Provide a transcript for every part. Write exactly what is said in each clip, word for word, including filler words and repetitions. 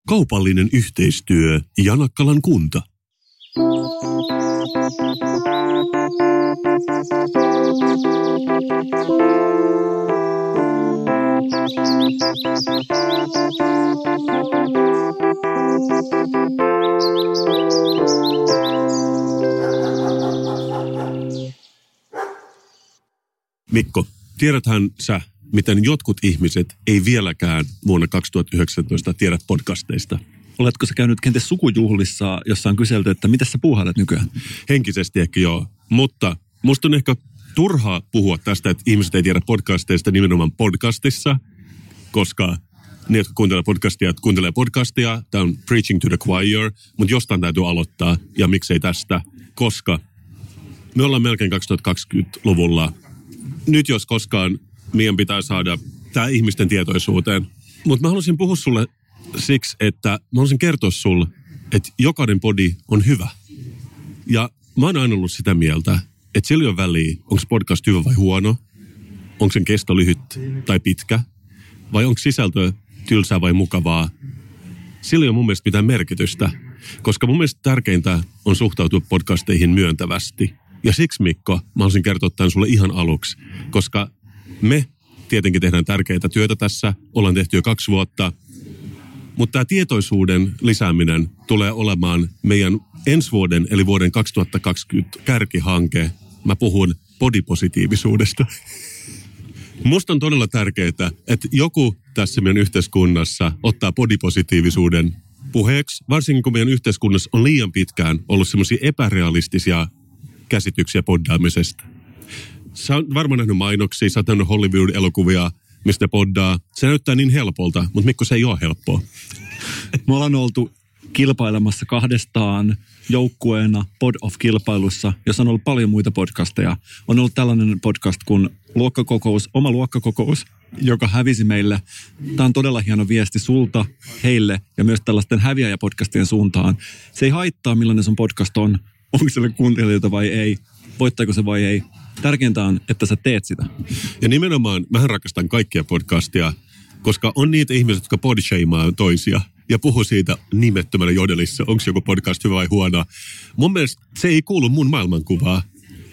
Kaupallinen yhteistyö Janakkalan kunta. Mikko, tiedäthän sä, miten jotkut ihmiset ei vieläkään vuonna kaksituhattayhdeksäntoista tiedä podcasteista? Oletko sä käynyt kenties sukujuhlissa, jossa on kyselty, että mitä sä puuhailet nykyään? Henkisesti ehkä joo, mutta musta on ehkä turhaa puhua tästä, että ihmiset ei tiedä podcasteista nimenomaan podcastissa, koska ne, jotka kuuntelee podcastia, kuuntelee podcastia. Tämä on preaching to the choir, mutta jostain täytyy aloittaa, ja miksei tästä, koska me ollaan melkein kaksituhattakaksikymmentäluvulla. Nyt jos koskaan meidän pitää saada tämä ihmisten tietoisuuteen. Mutta mä haluaisin puhua sulle siksi, että mä haluaisin kertoa sulle, että jokainen podi on hyvä. Ja mä oon aina ollut sitä mieltä, että sillä on väliä, onko podcast hyvä vai huono, onko sen kesto lyhyt tai pitkä, vai onko sisältö tylsää vai mukavaa. Sillä on mun mielestä mitään merkitystä, koska mun mielestä tärkeintä on suhtautua podcasteihin myöntävästi. Ja siksi, Mikko, mä haluaisin kertoa tämän sulle ihan aluksi, koska me tietenkin tehdään tärkeää työtä tässä, ollaan tehty jo kaksi vuotta, mutta tämä tietoisuuden lisääminen tulee olemaan meidän ensi vuoden, eli vuoden kaksituhattakaksikymmentä kärkihanke. Mä puhun bodypositiivisuudesta. Musta on todella tärkeää, että joku tässä meidän yhteiskunnassa ottaa bodypositiivisuuden puheeksi, varsinkin kun meidän yhteiskunnassa on liian pitkään ollut semmoisia epärealistisia käsityksiä poddaamisesta. Sä oot varmaan nähnyt mainoksia, sä oot nähnyt Hollywood-elokuvia, mistä poddaa. Se näyttää niin helpolta, mutta Mikko, se ei ole helppoa. Me ollaan oltu kilpailemassa kahdestaan joukkueena Pod of-kilpailussa, jossa on ollut paljon muita podcasteja. On ollut tällainen podcast kuin Luokkakokous, oma luokkakokous, joka hävisi meille. Tämä on todella hieno viesti sulta, heille ja myös tällaisten häviäjäpodcastien suuntaan. Se ei haittaa, millainen sun podcast on. Onko sille kuuntelijoita vai ei? Voittaako se vai ei? Tärkeintä on, että sä teet sitä. Ja nimenomaan, mähän rakastan kaikkia podcastia, koska on niitä ihmisiä, jotka bodyshamaa toisia ja puhuu siitä nimettömällä jodelissa, onko joku podcast hyvä vai huono. Mun mielestä se ei kuulu mun maailmankuvaa.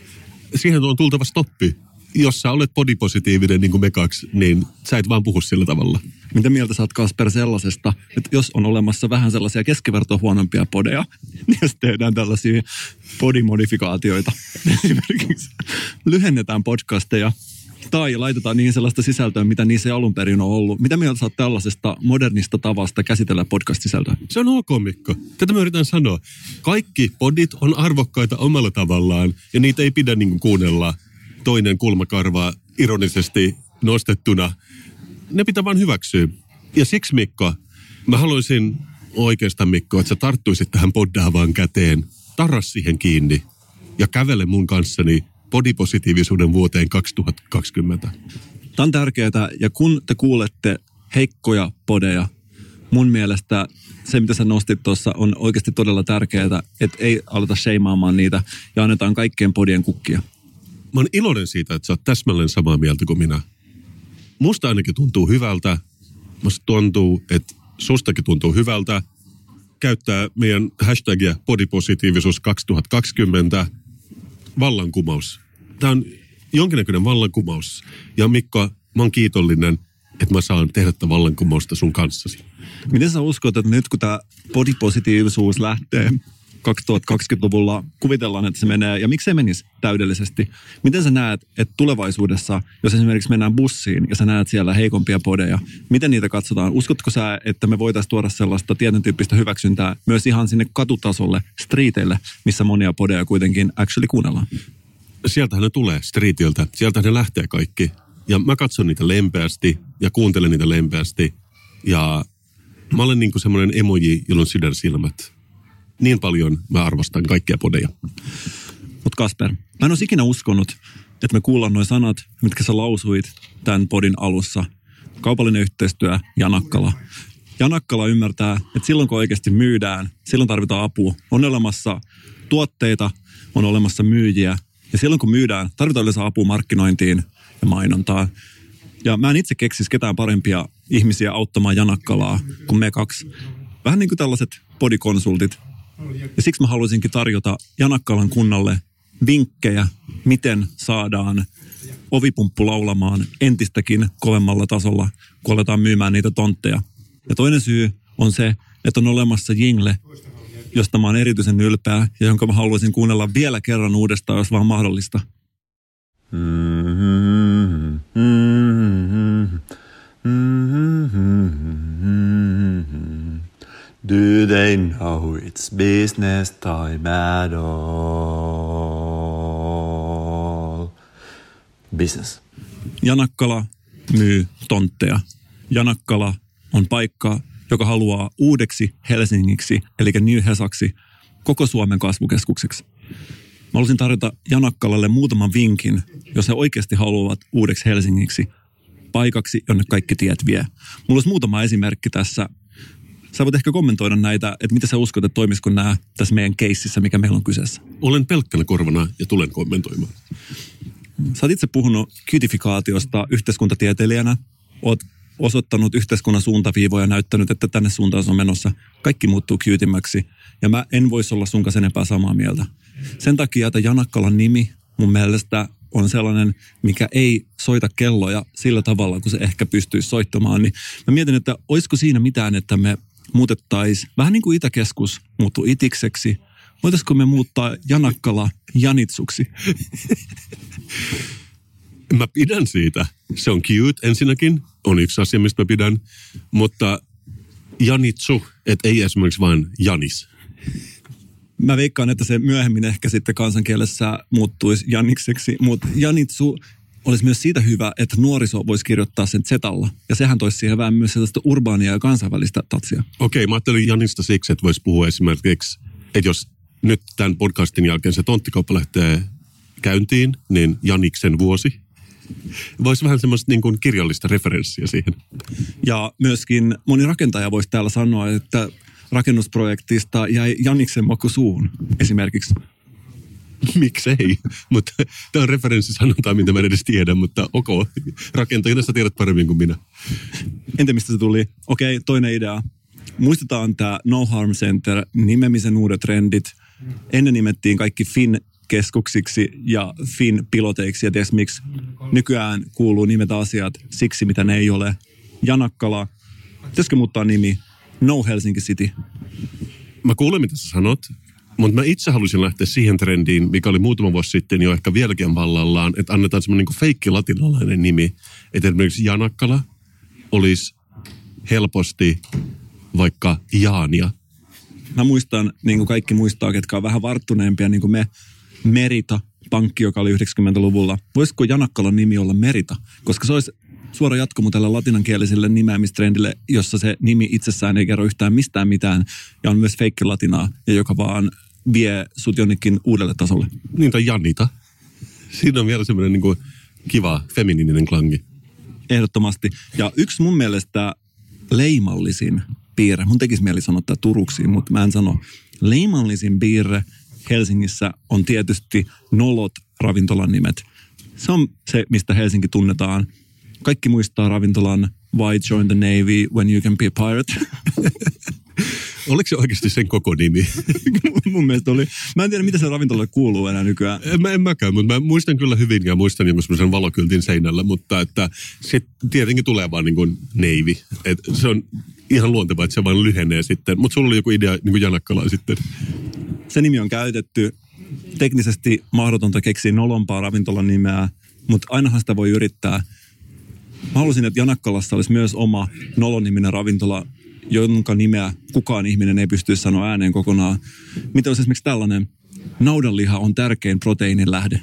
Siihen on tultava stoppi. Jos sä olet bodypositiivinen niin kuin me kaksi, niin sä et vaan puhu sillä tavalla. Mitä mieltä sä oot, Kasper, sellaisesta, että jos on olemassa vähän sellaisia keskivertoa huonompia podeja, niin jos tehdään tällaisia podimodifikaatioita, esimerkiksi lyhennetään podcasteja tai laitetaan niihin sellaista sisältöä, mitä niissä ei alun perin on ollut. Mitä mieltä sä oot tällaisesta modernista tavasta käsitellä podcast-sisältöä? Se on ok, Mikko. Tätä mä yritän sanoa. Kaikki podit on arvokkaita omalla tavallaan ja niitä ei pidä niin kuin kuunnella toinen kulmakarva ironisesti nostettuna. Ne pitää vaan hyväksyä. Ja siksi, Mikko, mä haluaisin oikeastaan, Mikko, että sä tarttuisit tähän poddaavaan käteen, tarras siihen kiinni ja kävele mun kanssani bodypositiivisuuden vuoteen kaksituhattakaksikymmentä. Tämä on tärkeää, ja kun te kuulette heikkoja podeja, mun mielestä se, mitä sä nostit tuossa, on oikeasti todella tärkeää, että ei aleta sheimaamaan niitä ja annetaan kaikkien podien kukkia. Mä oon iloinen siitä, että sä oot täsmälleen samaa mieltä kuin minä. Musta ainakin tuntuu hyvältä. Musta tuntuu, että sustakin tuntuu hyvältä käyttää meidän hashtagia bodypositiivisuus kaksituhattakaksikymmentä vallankumous. Tämä on jonkinnäköinen vallankumous. Ja Mikko, mä oon kiitollinen, että mä saan tehdä tätä vallankumousta sun kanssasi. Miten sä uskot, että nyt kun tämä bodypositiivisuus lähtee kaksituhattakaksikymmentäluvulla, kuvitellaan, että se menee, ja miksei menisi täydellisesti. Miten sä näet, että tulevaisuudessa, jos esimerkiksi mennään bussiin ja sä näet siellä heikompia podeja, miten niitä katsotaan? Uskotko sä, että me voitaisiin tuoda sellaista tietyn tyyppistä hyväksyntää myös ihan sinne katutasolle, streeteille, missä monia podeja kuitenkin actually kuunnellaan? Sieltähän ne tulee, streetiltä. Sieltähän ne lähtee kaikki. Ja mä katson niitä lempeästi ja kuuntelen niitä lempeästi. Ja mä olen niin kuin semmoinen emoji, jolla on sydänsilmät. Niin paljon mä arvostan kaikkia podeja. Mut Kasper, mä en olisi ikinä uskonut, että me kuullaan nuo sanat, mitkä sä lausuit tämän podin alussa. Kaupallinen yhteistyö, Janakkala. Janakkala ymmärtää, että silloin kun oikeasti myydään, silloin tarvitaan apua. On olemassa tuotteita, on olemassa myyjiä. Ja silloin kun myydään, tarvitaan yleensä apua markkinointiin ja mainontaan. Ja mä en itse keksisi ketään parempia ihmisiä auttamaan Janakkalaa kuin me kaksi. Vähän niin kuin tällaiset podikonsultit. Ja siksi mä haluaisinkin tarjota Janakkalan kunnalle vinkkejä, miten saadaan ovipumppu laulamaan entistäkin kovemmalla tasolla, kun aletaan myymään niitä tontteja. Ja toinen syy on se, että on olemassa jingle, josta mä oon erityisen ylpeä ja jonka mä haluaisin kuunnella vielä kerran uudestaan, jos vaan mahdollista. Mm-hmm. Mm-hmm. Mm-hmm. Do they know it's business time at all? Business. Janakkala myy tontteja. Janakkala on paikka, joka haluaa uudeksi Helsingiksi, eli New Hesaksi, koko Suomen kasvukeskukseksi. Mä haluaisin tarjota Janakkalalle muutaman vinkin, jos he oikeasti haluavat uudeksi Helsingiksi, paikaksi, jonne kaikki tiet vie. Mulla olisi muutama esimerkki tässä. Sä voit ehkä kommentoida näitä, että mitä sä uskot, että toimisiko nämä tässä meidän keississä, mikä meillä on kyseessä. Olen pelkkänä korvana ja tulen kommentoimaan. Sä oot itse puhunut kytifikaatiosta yhteiskuntatieteilijänä. Oot osoittanut yhteiskunnan suuntaviivoja ja näyttänyt, että tänne suuntaan on menossa. Kaikki muuttuu kyytimmäksi. Ja mä en voisi olla sun kanssa enempää samaa mieltä. Sen takia, että Janakkalan nimi mun mielestä on sellainen, mikä ei soita kelloja sillä tavalla, kun se ehkä pystyisi soittamaan. Niin mä mietin, että olisiko siinä mitään, että me muutettaisiin, vähän niin kuin Itäkeskus muuttuu Itikseksi, voitaisiko me muuttaa Janakkala Janitsuksi? Mä pidän siitä. Se on cute ensinnäkin. On yksi asia, mistä mä pidän. Mutta Janitsu, et ei esimerkiksi vain Janis. Mä veikkaan, että se myöhemmin ehkä sitten kansankielessä muuttuisi Janikseksi, mutta Janitsu olisi myös siitä hyvä, että nuoriso voisi kirjoittaa sen zetalla. Ja sehän toisi siihen vähän myös sellaista urbaania ja kansainvälistä tatsia. Okei, mä ajattelin Janista siksi, että voisi puhua esimerkiksi, että jos nyt tämän podcastin jälkeen se tonttikauppa lähtee käyntiin, niin Janiksen vuosi. Voisi vähän semmoista niin kuin kirjallista referenssiä siihen. Ja myöskin moni rakentaja voisi täällä sanoa, että rakennusprojektista jäi Janiksen maku suuhun esimerkiksi. Miksei? Mutta tämä on referenssisanontaa, mitä mä en edes tiedä, mutta ok. Rakentajana sä tiedät paremmin kuin minä. Entä mistä se tuli? Okei, toinen idea. Muistetaan tämä No Harm Center, nimemisen uudet trendit. Ennen nimettiin kaikki Fin-keskuksiksi ja Fin-piloteiksi ja ties miksi. Nykyään kuuluu nimetä asiat siksi, mitä ne ei ole. Janakkala. Pitäisikö muuttaa nimi? No Helsinki City. Mä kuulen, mitä sä sanot, mutta mä itse haluaisin lähteä siihen trendiin, mikä oli muutama vuosi sitten jo ehkä vieläkin vallallaan, että annetaan semmoinen niin kuin feikki latinalainen nimi. Että esimerkiksi Janakkala olisi helposti vaikka Jaania. Mä muistan, niin kuin kaikki muistaa, ketkä on vähän varttuneempia, niin kuin me, Merita, pankki, joka oli yhdeksänkymmentäluvulla. Voisiko Janakkalan nimi olla Merita? Koska se olisi suora jatkumo tälle latinankieliselle nimeämistrendille, jossa se nimi itsessään ei kerro yhtään mistään mitään ja on myös feikki latinaa ja joka vaan vie sut jonnekin uudelle tasolle. Niin, tai Janita. Siinä on vielä semmoinen niin kuin kiva, feminiininen klangi. Ehdottomasti. Ja yksi mun mielestä leimallisin piirre, mun tekisi mieli sanoa tämä Turuksiin, mutta mä en sano. Leimallisin piirre Helsingissä on tietysti nolot ravintolan nimet. Se on se, mistä Helsinki tunnetaan. Kaikki muistaa ravintolan Why Join the Navy when you can be a pirate? Oliko se oikeasti sen koko nimi? Mun mielestä oli. Mä en tiedä, mitä se ravintolalle kuuluu enää nykyään. En, mä, en mäkään, mutta mä muistan kyllä hyvin ja muistan jonkun semmoisen valokyltin seinällä, mutta että se tietenkin tulee vaan niin kuin Navy. Et se on ihan luontevaa, että se vaan lyhenee sitten. Mutta sulla oli joku idea niin kuin Janakkalaan sitten. Se nimi on käytetty. Teknisesti mahdotonta keksiä nolompaa ravintolan nimeä, mutta ainahan sitä voi yrittää. Mä haluaisin, että Janakkalassa olisi myös oma noloniminen ravintola, jonka nimeä kukaan ihminen ei pystyisi sanoa ääneen kokonaan. Mitä olisi esimerkiksi tällainen? Naudanliha on tärkein proteiinin lähde.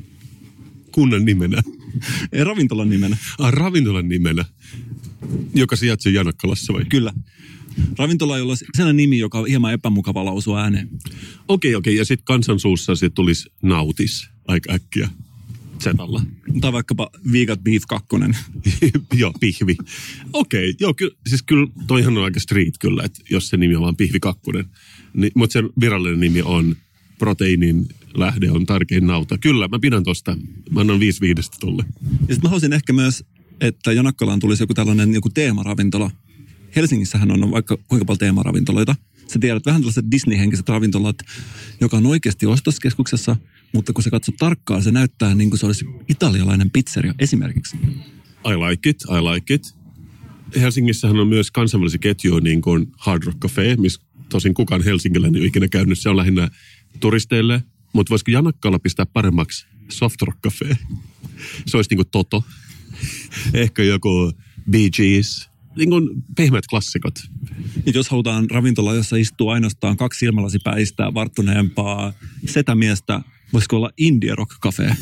Kunnan nimenä. Ei ravintolan nimenä. Ah, ravintolan nimenä. Joka sijaitsee Janakkalassa vai? Kyllä. Ravintola, jolla on sellainen nimi, joka on hieman epämukava lausua ääneen. Okei, okei. Ja sitten kansansuussa se tulisi nautis aika äkkiä. Zetalla. Tai vaikkapa Vegan Beef kakkonen. Joo, pihvi. Okei, okay, joo, ky- siis kyllä toihan on aika street kyllä, että jos se nimi on vaan pihvi kakkonen. Niin, mutta sen virallinen nimi on proteiinin lähde on tärkein nauta. Kyllä, mä pidän tosta. Mä annan viisi viidestä tolle. Ja sitten mä haluaisin ehkä myös, että Janakkalaan tulisi joku tällainen joku teemaravintola. Helsingissähän on vaikka kuinka paljon teemaravintoloita. Sä tiedät vähän tällaiset Disney-henkiset ravintolat, joka on oikeasti ostoskeskuksessa, mutta kun sä katsot tarkkaan, se näyttää niin kuin se olisi italialainen pizzeria esimerkiksi. I like it, I like it. Helsingissähän on myös kansainvälisiä ketjuja niin kuin Hard Rock Cafe, missä tosin kukaan helsinkiläinen ei ole ikinä käynyt. Se on lähinnä turisteille, mutta voisiko Janakkala pistää paremmaksi Soft Rock Cafe? Se olisi niin kuin Toto. Ehkä joku Bee Gees. Niin kuin pehmeät klassikot. Ja jos halutaan ravintola, jossa istuu ainoastaan kaksi silmälasipäistä, varttuneempaa setämiestä, voisiko olla Indie Rock Cafe?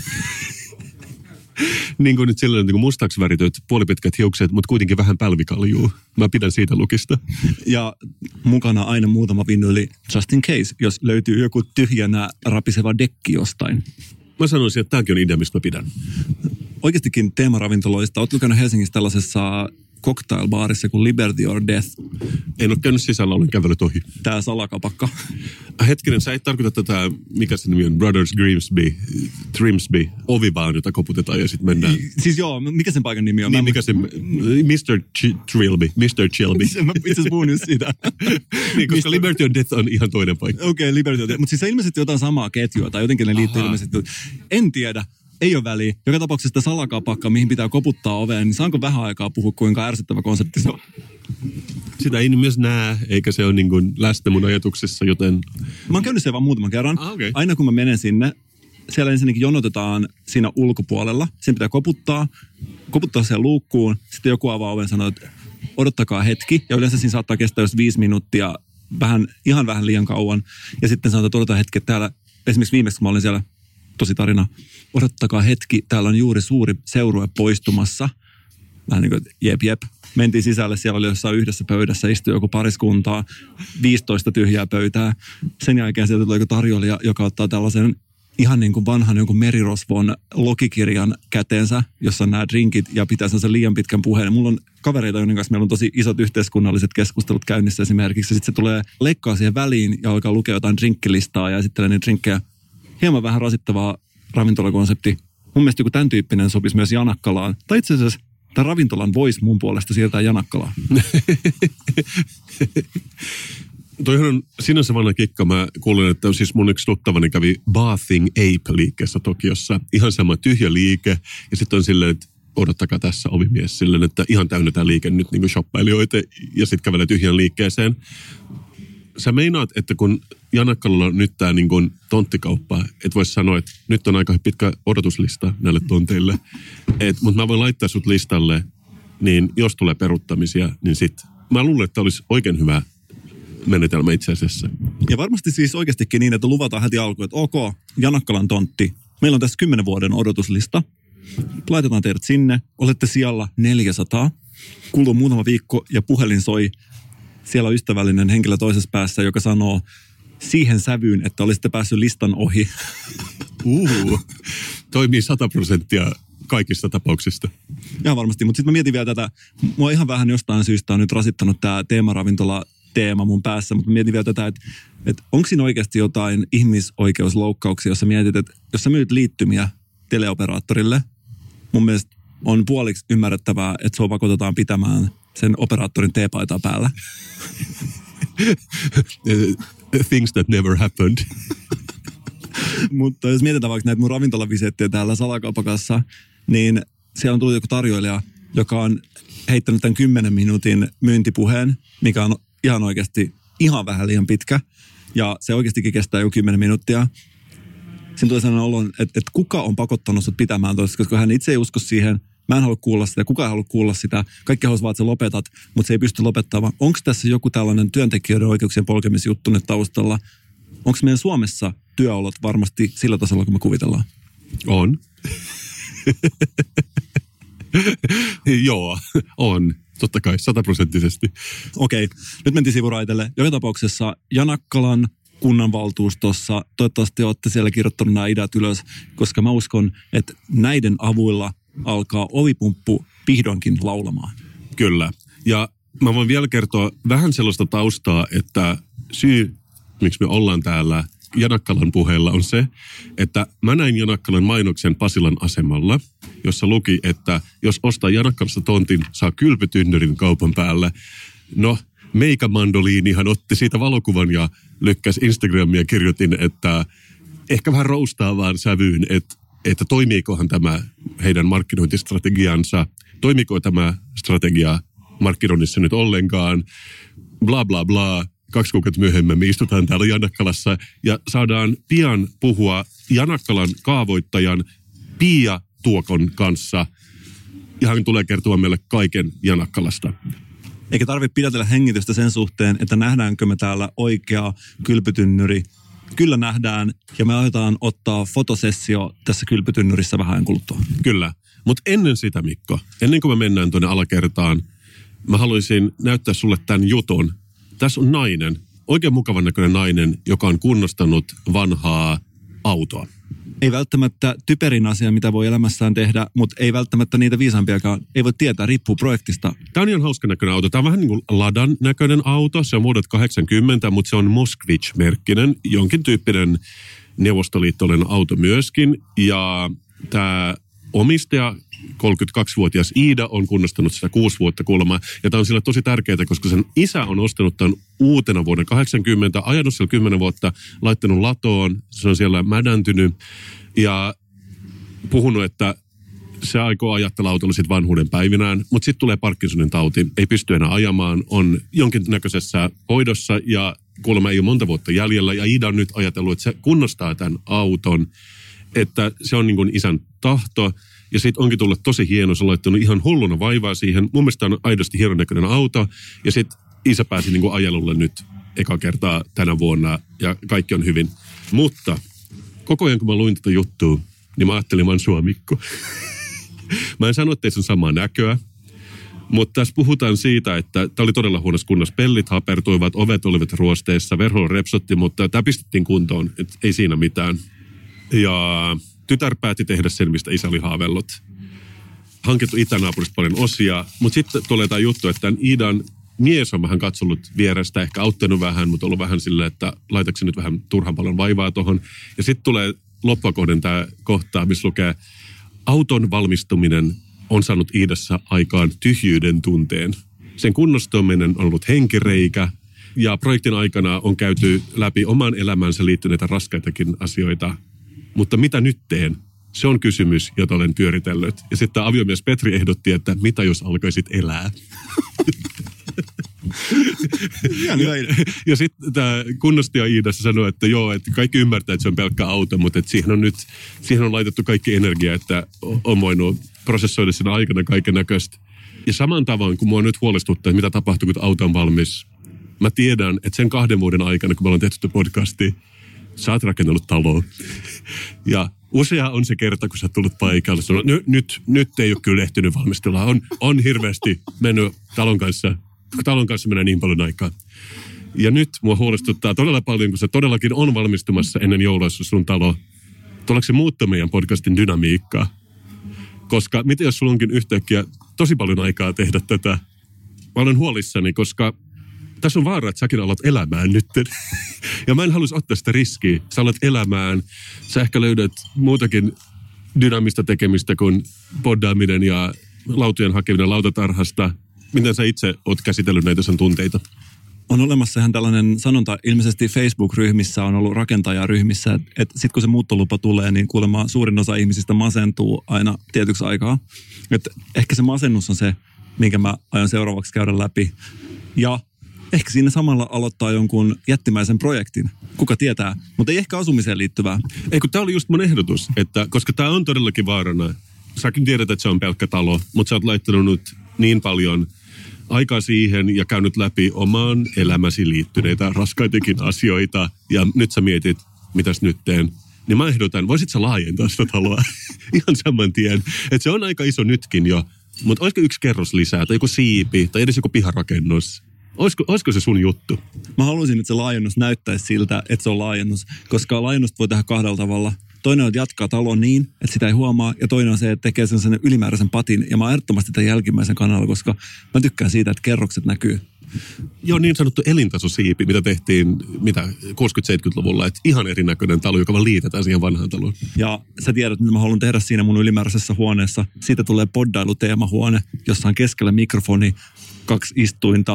Niin kuin nyt silloin niin kuin mustaksi värityt, puolipitkät hiukset, mutta kuitenkin vähän pälvikaljuu. Mä pidän siitä lukista. Ja mukana aina muutama vinyli just in case, jos löytyy joku tyhjänä rapiseva dekki jostain. Mä sanoisin, että tämäkin on idea, mistä mä pidän. Oikeastikin teemaravintoloista. Ootko käynyt Helsingissä tällaisessa cocktailbaarissa kuin Liberty or Death? En ole käynyt sisällä, olen kävellyt ohi. Tää salakapakka. Hetkinen, sä et tarkoita tätä, mikä se nimi on, Brothers Grimsby, Trimsby, ovibaan, jota koputetaan ja sitten mennään. Siis joo, mikä sen paikan nimi on? Niin, mikä se, mister Ch- Trilby, mister Chilby. Mä itse asiassa puhun just siitä. Niin, koska Liberty or Death on ihan toinen paikka. Okei, okay, Liberty or Death. Mutta siis se ilmeisesti jotain samaa ketjua, tai jotenkin ne liittyy ilmeisesti. En tiedä. Ei ole väliä. Joka tapauksessa sitä salakapakkaa, mihin pitää koputtaa oveen, niin saanko vähän aikaa puhua, kuinka ärsyttävä konsepti se on? Sitä ei myös näe, eikä se ole niin kuin läsnä mun ajatuksissa, joten... Mä oon käynyt sen vaan muutaman kerran. Ah, okay. Aina kun mä menen sinne, siellä ensinnäkin jonotetaan siinä ulkopuolella. Siinä pitää koputtaa, koputtaa siihen luukkuun. Sitten joku avaa oven ja sanoo, että odottakaa hetki. Ja yleensä siinä saattaa kestää just viisi minuuttia, vähän, ihan vähän liian kauan. Ja sitten sanotaan, että odotetaan hetki, että täällä, esimerkiksi viimeksi kun mä olin siellä, tosi tarina, odottakaa hetki, täällä on juuri suuri seurue poistumassa. Vähän niin kuin, jep jep. Mentiin sisälle, siellä oli jossain yhdessä pöydässä, istui joku pariskuntaa, viisitoista tyhjää pöytää. Sen jälkeen sieltä tuli joku tarjoilija, joka ottaa tällaisen ihan niin kuin vanhan jonkun merirosvon logikirjan käteensä, jossa on nämä drinkit ja pitää sen liian pitkän puheen. Mulla on kavereita, joiden kanssa meillä on tosi isot yhteiskunnalliset keskustelut käynnissä esimerkiksi. Sitten se tulee, leikkaa siihen väliin ja alkaa lukea jotain drinkkilistaa ja esittelee niitä drinkkejä. Hieman vähän rasittavaa ravintolakonsepti. Mun mielestä joku tämän tyyppinen sopisi myös Janakkalaan. Tai itse asiassa tämän ravintolan voisi mun puolesta siirtää Janakkalaan. Toihan on sinänsä vanha kikka. Mä kuulin, että siis mun yksi tuttavani kävi Bathing Ape-liikkeessä Tokiossa. Ihan sama tyhjä liike. Ja sitten on silleen, että odottakaa tässä ovimies silleen, että ihan täynnä tämä liike nyt niin kuin shoppailijoita. Ja sitten kävelee tyhjän liikkeeseen. Sä meinaat, että kun Janakkalalla on nyt tämä niin kuin tonttikauppa, että voisi sanoa, että nyt on aika pitkä odotuslista näille tonteille. Mutta mä voin laittaa sut listalle, niin jos tulee peruttamisia, niin sit. Mä luulen, että olisi oikein hyvä menetelmä itse asiassa. Ja varmasti siis oikeastikin niin, että luvataan heti alkuun, että ok, Janakkalan tontti. Meillä on tässä kymmenen vuoden odotuslista. Laitetaan teidät sinne. Olette siellä neljäsataa. Kuluu muutama viikko ja puhelin soi. Siellä on ystävällinen henkilö toisessa päässä, joka sanoo siihen sävyyn, että olisitte päässyt listan ohi. Uh, toimii sata prosenttia kaikista tapauksista. Ihan varmasti, mutta sitten mä mietin vielä tätä. Mua ihan vähän jostain syystä on nyt rasittanut tämä teemaravintola-teema mun päässä, mutta mä mietin vielä tätä, että, että onko siinä oikeasti jotain ihmisoikeusloukkauksia, jos sä mietit, että jos sä myyt liittymiä teleoperaattorille, mun mielestä on puoliksi ymmärrettävää, että sua pakotetaan pitämään sen operaattorin teepaitaa päällä. Things that never happened. Mutta jos mietitään vaikka näitä mun ravintolavisettejä täällä salakapakassa, niin siellä on tullut joku tarjoilija, joka on heittänyt tämän kymmenen minuutin myyntipuheen, mikä on ihan oikeasti ihan vähän liian pitkä. Ja se oikeastikin kestää jo kymmenen minuuttia. Siinä tulee sellainen olo, että, että kuka on pakottanut sut pitämään toista, koska hän itse ei usko siihen. Mä en halua kuulla sitä, kukaan ei halua kuulla sitä. Kaikki haluaisi vaan, että sä lopetat, mutta se ei pysty lopettamaan. Onko tässä joku tällainen työntekijöiden oikeuksien polkemisjuttu nyt taustalla? Onko meidän Suomessa työolot varmasti sillä tasolla, kun me kuvitellaan? On. Joo, on. Totta kai, sataprosenttisesti. Okei, nyt mentiin sivuraitelle. Joka tapauksessa Janakkalan kunnanvaltuustossa, toivottavasti olette siellä kirjoittanut nämä ideat ylös, koska mä uskon, että näiden avuilla alkaa ovipumppu vihdoinkin laulamaan. Kyllä. Ja mä voin vielä kertoa vähän sellaista taustaa, että syy, miksi me ollaan täällä Janakkalan puheella on se, että mä näin Janakkalan mainoksen Pasilan asemalla, jossa luki, että jos ostaa Janakkalassa tontin, saa kylpytynnyrin kaupan päälle. no, meikämandoliinihan otti siitä valokuvan ja lykkäsi Instagramia. Kirjoitin, että ehkä vähän roustaavaan sävyyn, että, että toimiikohan tämä heidän markkinointistrategiansa, toimiiko tämä strategia markkinoinnissa nyt ollenkaan, bla bla bla. Kaksi kuukautta myöhemmin me istutaan täällä Janakkalassa ja saadaan pian puhua Janakkalan kaavoittajan Pia Tuokon kanssa. Ja hän tulee kertoa meille kaiken Janakkalasta. Eikä tarvitse pidätellä hengitystä sen suhteen, että nähdäänkö me täällä oikea kylpytynnyri. Kyllä nähdään ja me aletaan ottaa fotosessio tässä kylpytynnyrissä vähän kuluttua. Kyllä, mutta ennen sitä Mikko, ennen kuin me mennään tuonne alakertaan, mä haluaisin näyttää sulle tämän jutun. Tässä on nainen, oikein mukavan näköinen nainen, joka on kunnostanut vanhaa autoa. Ei välttämättä typerin asia, mitä voi elämässään tehdä, mutta ei välttämättä niitä viisaampiakaan. Ei voi tietää, riippuu projektista. Tämä on ihan hauska näköinen auto. Tämä on vähän niin kuin Ladan näköinen auto. Se on vuodet kahdeksankymmentä, mutta se on Moskvich-merkkinen, jonkin tyyppinen neuvostoliittolainen auto myöskin. Ja tämä omistaja, kolmekymmentäkaksivuotias Iida, on kunnostanut sitä kuusi vuotta kuulemma. Ja tämä on sille tosi tärkeää, koska sen isä on ostanut tämän uutena vuoden kahdeksankymmentä, ajanut siellä kymmenen vuotta, laittanut latoon, se on siellä mädäntynyt ja puhunut, että se aikoo ajatella autolla sitten vanhuuden päivinään, mutta sitten tulee Parkinsonin tauti, ei pysty enää ajamaan, on jonkinnäköisessä hoidossa ja kuulemma ei ole monta vuotta jäljellä. Ja Iida on nyt ajatellut, että se kunnostaa tämän auton, että se on niin kuin isän tahto. Ja sitten onkin tullut tosi hieno, se on laittanut ihan hulluna vaivaa siihen. Mun mielestä on aidosti hienon näköinen auto. Ja sitten isä pääsi niin kuin ajelulle nyt eka kertaa tänä vuonna ja kaikki on hyvin. Mutta koko ajan kun mä luin tätä juttua, niin mä ajattelin vaan sua, Mikko. Mä en sano, että ei se on samaa näköä. Mutta tässä puhutaan siitä, että tämä oli todella huonossa kunnossa. Pellit hapertuivat, ovet olivat ruosteissa, verho repsotti, mutta tämä pistettiin kuntoon. Et ei siinä mitään. Ja tytär päätti tehdä sen, mistä isä oli haavellut. Hankittu itänaapurista paljon osia, mutta sitten tulee tämä juttu, että tämän Iidan mies on vähän katsellut vierestä, ehkä auttanut vähän, mutta ollut vähän silleen, että laitatko nyt vähän turhan paljon vaivaa tuohon. Ja sitten tulee loppua kohden tämä kohta, missä lukee, auton valmistuminen on saanut Iidassa aikaan tyhjyyden tunteen. Sen kunnostaminen on ollut henkireikä ja projektin aikana on käyty läpi oman elämänsä liittyneitä raskaitakin asioita. Mutta mitä nyt teen? Se on kysymys, jota olen pyöritellyt. Ja sitten aviomies Petri ehdotti, että mitä jos alkaisit elää? ja ja sitten tämä kunnostaja Iidassa sanoi, että joo, että kaikki ymmärtää, että se on pelkkä auto, mutta että siihen on nyt siihen on laitettu kaikki energia, että on voinut prosessoida sen aikana kaiken näköistä. Ja saman tavoin, kun mua nyt huolestuttaa, että mitä tapahtuu, kun auto on valmis. Mä tiedän, että sen kahden vuoden aikana, kun me ollaan tehty podcastia, sä oot rakennellut taloa. Ja usea on se kerta, kun sä oot tullut paikalle. Sanoo, nyt, nyt, nyt ei ole kyllä ehtinyt valmistella. On, on hirveästi mennyt talon kanssa. Talon kanssa menee niin paljon aikaa. Ja nyt mua huolestuttaa todella paljon, kun se todellakin on valmistumassa ennen joulua sun talo. Tuleeko se muuttaa meidän podcastin dynamiikkaa? Koska miten jos sulla onkin yhtäkkiä tosi paljon aikaa tehdä tätä? Mä olen huolissani, koska tässä on vaara, että säkin alat elämään nyt. Ja mä en haluaisi ottaa sitä riskiä. Sä alat elämään. Sä ehkä löydät muutakin dynaamista tekemistä kuin poddaaminen ja lautojen hakeminen lautatarhasta. Miten sä itse oot käsitellyt näitä sen tunteita? On olemassa ihan tällainen sanonta, ilmeisesti Facebook-ryhmissä on ollut rakentajaryhmissä, että, että sitten kun se muuttolupa tulee, niin kuulemma suurin osa ihmisistä masentuu aina tietyksi aikaa. Että ehkä se masennus on se, minkä mä aion seuraavaksi käydä läpi. Ja ehkä siinä samalla aloittaa jonkun jättimäisen projektin. Kuka tietää, mutta ei ehkä asumiseen liittyvää. Ei, kun tämä oli just mun ehdotus, että koska tämä on todellakin vaarana. Säkin tiedät, että se on pelkkä talo, mutta sä oot laittanut nyt niin paljon aikaa siihen ja käynyt läpi omaan elämäsi liittyneitä raskaitakin asioita. Ja nyt sä mietit, mitäs nyt teen. Niin mä ehdotan, voisit sä laajentaa sitä taloa ihan saman tien. Että se on aika iso nytkin jo. Mutta olisiko yksi kerros lisää, tai joku siipi, tai edes joku piharakennus? Olisiko, olisiko se sun juttu? Mä haluaisin, että se laajennus näyttäisi siltä, että se on laajennus. Koska laajennusta voi tehdä kahdella tavalla. Toinen on, että jatkaa talon niin, että sitä ei huomaa. Ja toinen on se, että tekee sen ylimääräisen patin. Ja mä oon ehdottomasti tämän jälkimmäisen kannalla, koska mä tykkään siitä, että kerrokset näkyy. Joo, niin sanottu elintasosiipi, mitä tehtiin mitä kuusikymmentä-seitsemänkymmentäluvulla. Että ihan erinäköinen talo, joka vaan liitetään siihen vanhaan taloon. Ja sä tiedät, mitä mä haluan tehdä siinä mun ylimääräisessä huoneessa. Siitä tulee poddailuteemahuone, jossa on keskellä mikrofoni, kaksi istuinta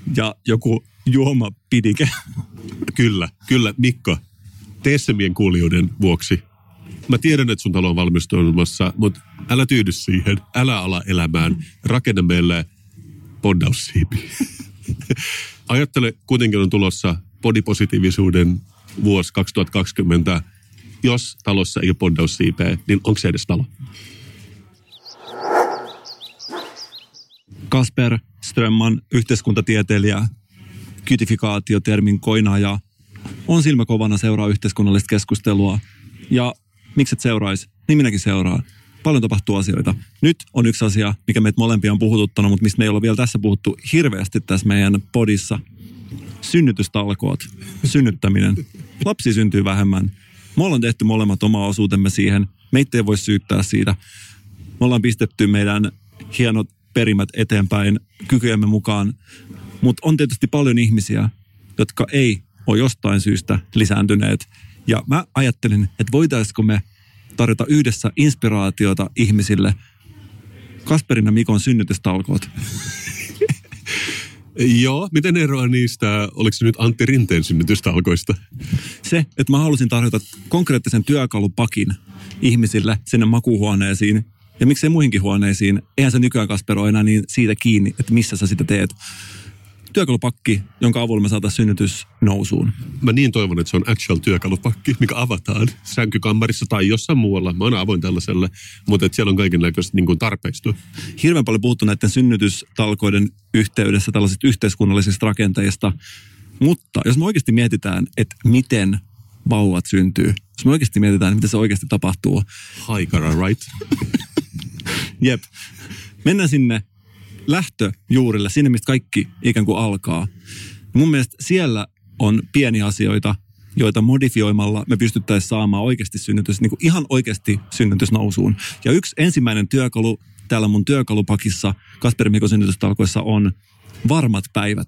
ja joku juomapidike. Kyllä, kyllä. Mikko, tee se meidän kuulijoiden vuoksi. Mä tiedän, että sun talo on valmistumassa, mutta älä tyydy siihen. Älä ala elämään. Rakenna meille poddaussiipi. Ajattele, kuitenkin on tulossa bodypositiivisuuden vuosi kaksituhattakaksikymmentä. Jos talossa ei ole poddaussiipeä, niin onko se edes talo? Kasper Strömman, yhteiskuntatieteilijä, kytifikaatiotermin koinaaja, on silmäkovana seuraa yhteiskunnallista keskustelua. Ja miksi et seuraisi? Niin minäkin seuraan. Paljon tapahtuu asioita. Nyt on yksi asia, mikä meitä molempia on puhututtanut, mutta mistä me ei ole vielä tässä puhuttu hirveästi tässä meidän podissa. Synnytystalkoot. Synnyttäminen. Lapsi syntyy vähemmän. Me ollaan tehty molemmat oma osuutemme siihen. Meitä ei voi syyttää siitä. Me ollaan pistetty meidän hienot perimät eteenpäin kykyjemme mukaan. Mutta on tietysti paljon ihmisiä, jotka ei ole jostain syystä lisääntyneet. Ja mä ajattelin, että voitaisiko me tarjota yhdessä inspiraatiota ihmisille. Kasperin ja Mikon synnytystalkoot. Joo, miten eroa niistä, oliko se nyt Antti Rinteen synnytystalkoista? Se, että mä halusin tarjota konkreettisen työkalupakin ihmisille sinne makuuhuoneisiin ja miksei muihinkin huoneisiin. Eihän se nykyään, Kasper, ole enää niin siitä kiinni, että missä sä sitä teet. Työkalupakki, jonka avulla me saataisiin synnytys nousuun. Mä niin toivon, että se on actual työkalupakki, mikä avataan sänkykammarissa tai jossain muualla. Mä oon avoin tällaiselle, mutta että siellä on kaikenlaista niin kuin tarpeistu. Hirveän paljon puhuttu näiden synnytystalkoiden yhteydessä tällaisista yhteiskunnallisista rakenteista. Mutta jos me oikeasti mietitään, että miten vauvat syntyy, jos me oikeasti mietitään, miten se oikeasti tapahtuu. Haikara, right? Jep. Mennään sinne lähtöjuurille, sinne mistä kaikki ikään kuin alkaa. Ja mun mielestä siellä on pieniä asioita, joita modifioimalla me pystyttäisiin saamaan oikeasti synnytys, niin kuin ihan oikeasti synnytys nousuun. Ja yksi ensimmäinen työkalu täällä mun työkalupakissa Kasperin Mikon synnytystalkoissa on varmat päivät.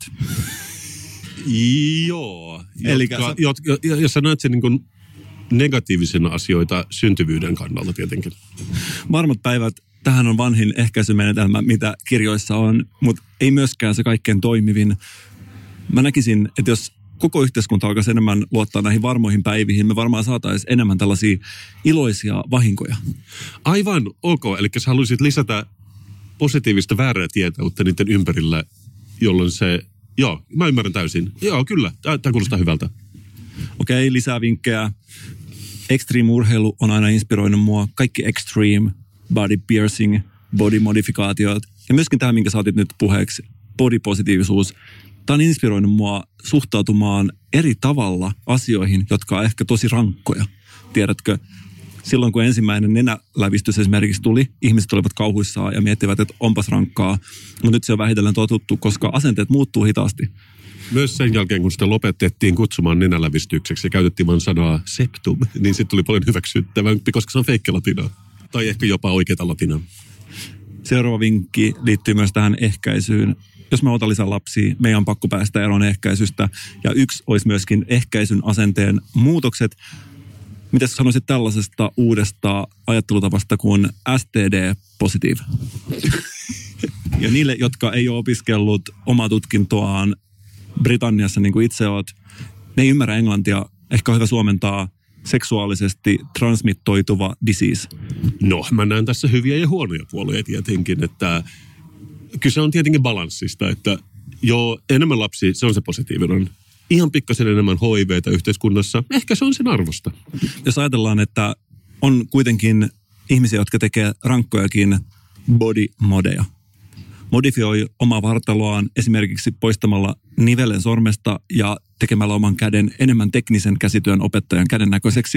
Joo. Elikkä jotka, jotka, jos sä näet sen niin kuin negatiivisena asioita syntyvyyden kannalta tietenkin. Varmat päivät. Tähän on vanhin ehkäisymenetelmä, mitä kirjoissa on, mutta ei myöskään se kaikkein toimivin. Mä näkisin, että jos koko yhteiskunta alkaisi enemmän luottaa näihin varmoihin päiviin, me varmaan saataisiin enemmän tällaisia iloisia vahinkoja. Aivan, ok. Eli sä haluaisit lisätä positiivista väärää tietoutta niiden ympärillä, jolloin se... Joo, mä ymmärrän täysin. Joo, kyllä. Tämä kuulostaa hyvältä. Okei, lisää vinkkejä. Extreme-urheilu on aina inspiroinut mua. Kaikki extreme, body piercing, body-modifikaatiot. Ja myöskin tämä, minkä saatit nyt puheeksi, body-positiivisuus. Tämä on inspiroinut mua suhtautumaan eri tavalla asioihin, jotka on ehkä tosi rankkoja. Tiedätkö, silloin kun ensimmäinen nenälävistys esimerkiksi tuli, ihmiset olivat kauhuissaan ja miettivät, että onpas rankkaa. Mutta nyt se on vähitellen totuttu, koska asenteet muuttuu hitaasti. Myös sen jälkeen, kun sitä lopetettiin kutsumaan nenälävistykseksi ja käytettiin vain sanaa septum, niin sitten tuli paljon hyväksyttävämpi, koska se on feikkelatinaa. Tai ehkä jopa oikeata latinaa. Seuraava vinkki liittyy myös tähän ehkäisyyn. Jos me otan lisää lapsia, meidän on pakko päästä eroon ehkäisystä. Ja yksi olisi myöskin ehkäisyn asenteen muutokset. Mitä sanoisit tällaisesta uudesta ajattelutavasta kuin S T D-positive? Ja niille, jotka ei ole opiskellut omaa tutkintoaan Britanniassa niin kuin itse oot, ne ei ymmärrä englantia. Ehkä on hyvä suomentaa seksuaalisesti transmittoituva disease. No, mä näen tässä hyviä ja huonoja puolia tietenkin, että kyse on tietenkin balanssista, että joo, enemmän lapsia, se on se positiivinen. Ihan pikkasen enemmän H I V:tä yhteiskunnassa, ehkä se on sen arvosta. Jos ajatellaan, että on kuitenkin ihmisiä, jotka tekee rankkojakin body-modeja. Modifioi omaa vartaloaan esimerkiksi poistamalla nivelen sormesta ja tekemällä oman käden enemmän teknisen käsityön opettajan käden näköiseksi.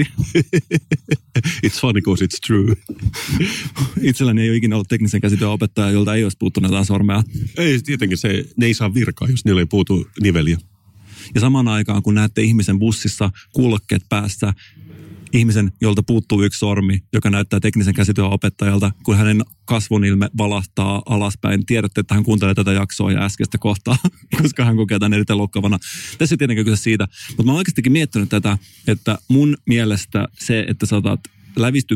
It's funny because it's true. Itselläni ei ole ikinä ollut teknisen käsityön opettaja, jolta ei olisi puuttunut jotain sormea. Ei, tietenkin se, ne ei saa virkaa, jos niillä ei puutu niveliä. Ja samaan aikaan, kun näette ihmisen bussissa kuulokkeet päässä, ihmisen, jolta puuttuu yksi sormi, joka näyttää teknisen käsityön opettajalta, kun hänen kasvonilme valahtaa alaspäin. Tiedätte, että hän kuuntelee tätä jaksoa ja äskeistä kohtaa, koska hän kokee tämän erittäin loukkaavana. Tässä ei tietenkään kyse siitä, mutta mä oon oikeastikin miettinyt tätä, että mun mielestä se, että sä otat lävistyksen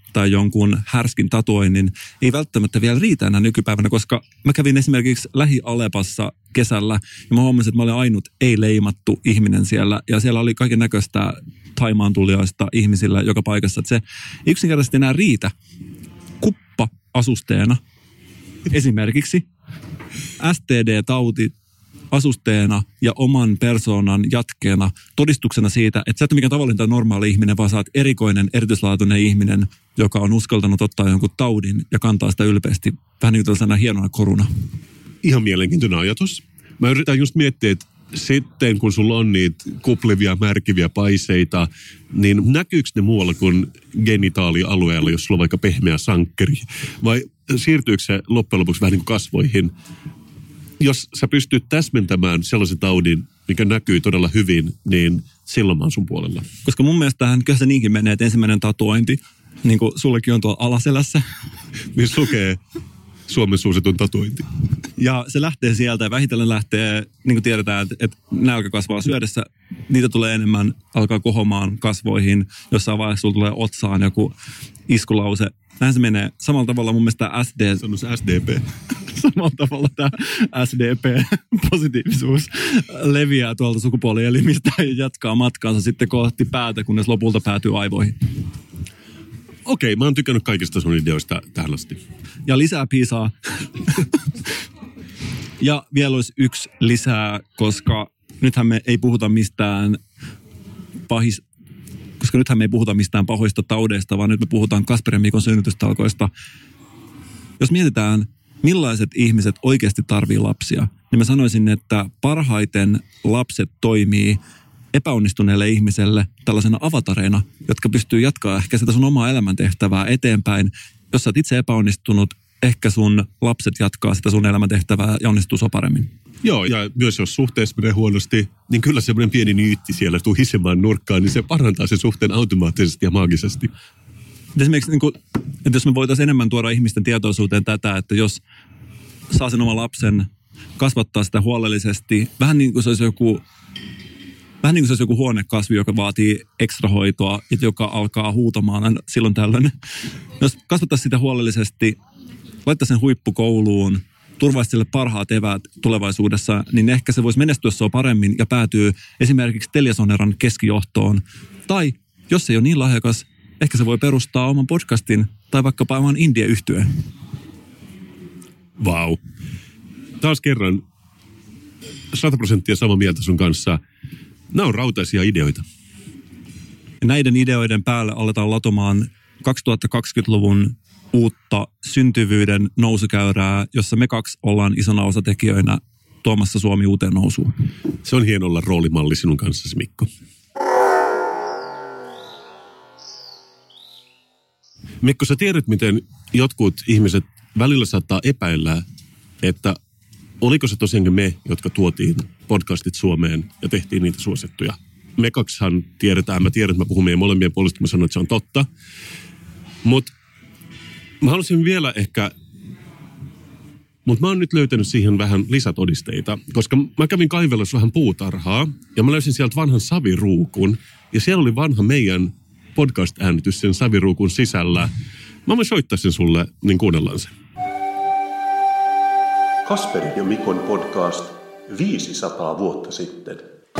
tai jonkun härskin tatuoinnin ei välttämättä vielä riitä enää nykypäivänä, koska mä kävin esimerkiksi Lähi-Alepassa kesällä ja mä huomasin, että mä olin ainut ei-leimattu ihminen siellä ja siellä oli kaiken näköistä Thaimaan tulijoista ihmisillä joka paikassa, että se ei yksinkertaisesti enää riitä kuppa asusteena esimerkiksi S T D-tauti asusteena ja oman persoonan jatkeena todistuksena siitä, että sä et ole mikään tavallinen tai normaali ihminen, vaan sä oot erikoinen, erityislaatuinen ihminen, joka on uskaltanut ottaa jonkun taudin ja kantaa sitä ylpeästi vähän niin kuin tällaisena hienona koruna. Ihan mielenkiintoinen ajatus. Mä yritän just miettiä, että sitten kun sulla on niitä kuplivia, märkiviä paiseita, niin näkyykö ne muualla kuin genitaalialueella, jos sulla on vaikka pehmeä sankkeri? Vai siirtyykö se loppujen lopuksi vähän niin kuin kasvoihin? Jos sä pystyt täsmentämään sellaisen taudin, mikä näkyy todella hyvin, niin silloin mä oon sun puolella. Koska mun mielestä tähän kyllä se niinkin menee, että ensimmäinen tatuointi, niin kuin sullekin on tuolla alaselässä. Missä lukee Suomen suositun tatuointi. Ja se lähtee sieltä ja vähitellen lähtee, niin kuin tiedetään, että, että nälkä kasvaa syödessä. Niitä tulee enemmän, alkaa kohomaan kasvoihin. Jossain vaiheessa sulla tulee otsaan joku iskulause. Näin se menee. Samalla tavalla mun mielestä S D... Sano se S D P. Samalla tavalla tämä S D P-positiivisuus leviää tuolta sukupuolielimistä ja jatkaa matkaansa sitten kohti päätä, kunnes lopulta päätyy aivoihin. Okei, mä oon tykännyt kaikista sun ideoista tähän asti. Ja lisää piisaa. Ja vielä olisi yksi lisää, koska nythän me ei puhuta mistään pahis... Koska nythän me ei puhuta mistään pahoista taudeista, vaan nyt me puhutaan Kasper ja Mikon synnytystalkoista. Jos mietitään, millaiset ihmiset oikeasti tarvii lapsia, niin mä sanoisin, että parhaiten lapset toimii epäonnistuneelle ihmiselle tällaisena avatareina, jotka pystyy jatkaa ehkä sitä sun omaa elämäntehtävää eteenpäin. Jos sä oot itse epäonnistunut, ehkä sun lapset jatkaa sitä sun elämäntehtävää ja onnistuu so paremmin. Joo, ja myös jos suhteessa menee huonosti, niin kyllä semmoinen pieni nyytti siellä tuhisemaan nurkkaan, niin se parantaa sen suhteen automaattisesti ja maagisesti. Esimerkiksi, niin kuin, että jos me voitaisiin enemmän tuoda ihmisten tietoisuuteen tätä, että jos saa sen oman lapsen kasvattaa sitä huolellisesti, vähän niin kuin se olisi joku, vähän niin kuin se olisi joku huonekasvi, joka vaatii ekstrahoitoa, joka alkaa huutamaan silloin tällöin. Jos kasvattaisi sitä huolellisesti, laittaa sen huippukouluun, turvaisi sille parhaat eväät tulevaisuudessa, niin ehkä se voisi menestyä so paremmin ja päätyy esimerkiksi Teliasoneran keskijohtoon. Tai jos se ei ole niin lahjakas, ehkä se voi perustaa oman podcastin tai vaikkapa oman indie-yhtyeen. Vau. Taas kerran sata prosenttia samaa mieltä sun kanssa. Nämä on rautaisia ideoita. Ja näiden ideoiden päälle aletaan latomaan kaksituhattakaksikymmentäluvun uutta syntyvyyden nousukäyrää, jossa me kaksi ollaan isona osatekijöinä tuomassa Suomi uuteen nousuun. Se on hieno olla roolimalli sinun kanssasi, Mikko. Mikko, sä tiedät, miten jotkut ihmiset välillä saattaa epäillä, että oliko se tosiaankin me, jotka tuotiin podcastit Suomeen ja tehtiin niitä suosittuja. Me kaksihan tiedetään, mä tiedän, että mä puhun meidän molemmien puolesta, mä sanon, että se on totta. Mutta mä haluaisin vielä ehkä, mutta mä oon nyt löytänyt siihen vähän lisätodisteita, koska mä kävin kaivelussa vähän puutarhaa ja mä löysin sieltä vanhan saviruukun ja siellä oli vanha meidän podcast-äänitys sen saviruukun sisällä. Mä voin soittaa sen sulle, niin kuunnellaan sen. Kasperin ja Mikon podcast viisisataa vuotta sitten.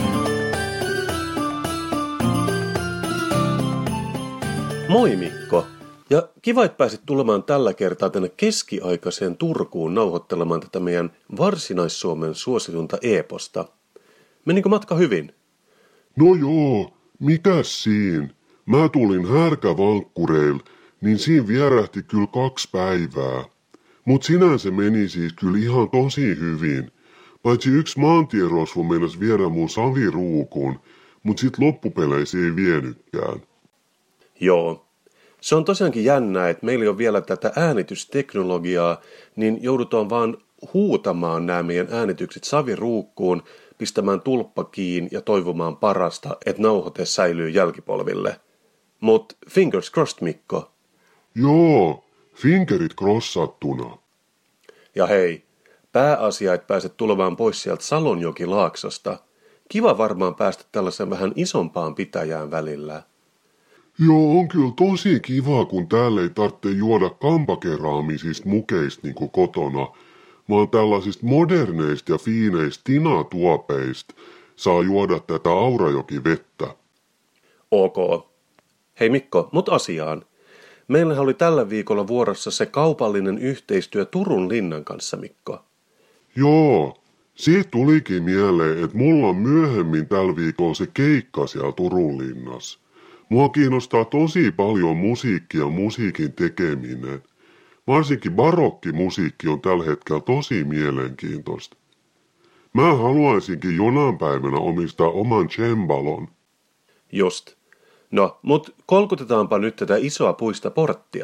Moi Mikko! Ja kiva, että pääsit tulemaan tällä kertaa tänne keskiaikaiseen Turkuun nauhoittelemaan tätä meidän Varsinais-Suomen suositunta eeposta. Menikö matka hyvin? No joo, mikäs siinä? Mä tulin härkävankkureil, niin siinä vierähti kyllä kaksi päivää. Mut sinänsä meni siis kyllä ihan tosi hyvin. Paitsi yksi maantierosvo meinasi viedä mun saviruukun, mut sit loppupeleissä ei vienykään. Joo. Se on tosiaankin jännää, että meillä ei ole vielä tätä äänitysteknologiaa, niin joudutaan vaan huutamaan nämä meidän äänitykset saviruukkuun, pistämään tulppa kiinni ja toivomaan parasta, että nauhoite säilyy jälkipolville. Mut fingers crossed, Mikko. Joo, fingerit crossattuna. Ja hei, pääasia, että pääset tulemaan pois sieltä Salonjoki-laaksosta. Kiva varmaan päästä tällaisen vähän isompaan pitäjään välillä. Joo, on kyllä tosi kiva, kun täällä ei tarvitse juoda kampakeraamisista mukeista niin kuin kotona, vaan tällaisista moderneista ja fiineistä tinatuopeista saa juoda tätä Aurajoki-vettä. Ok. Hei Mikko, mut asiaan. Meillähän oli tällä viikolla vuorossa se kaupallinen yhteistyö Turun linnan kanssa, Mikko. Joo, siitä tulikin mieleen, että mulla on myöhemmin tällä viikolla se keikka siellä Turun linnassa. Mua kiinnostaa tosi paljon musiikki ja musiikin tekeminen. Varsinkin barokkimusiikki on tällä hetkellä tosi mielenkiintoista. Mä haluaisinkin jonain päivänä omistaa oman cembalon. Just. No, mut kolkutetaanpa nyt tätä isoa puista porttia.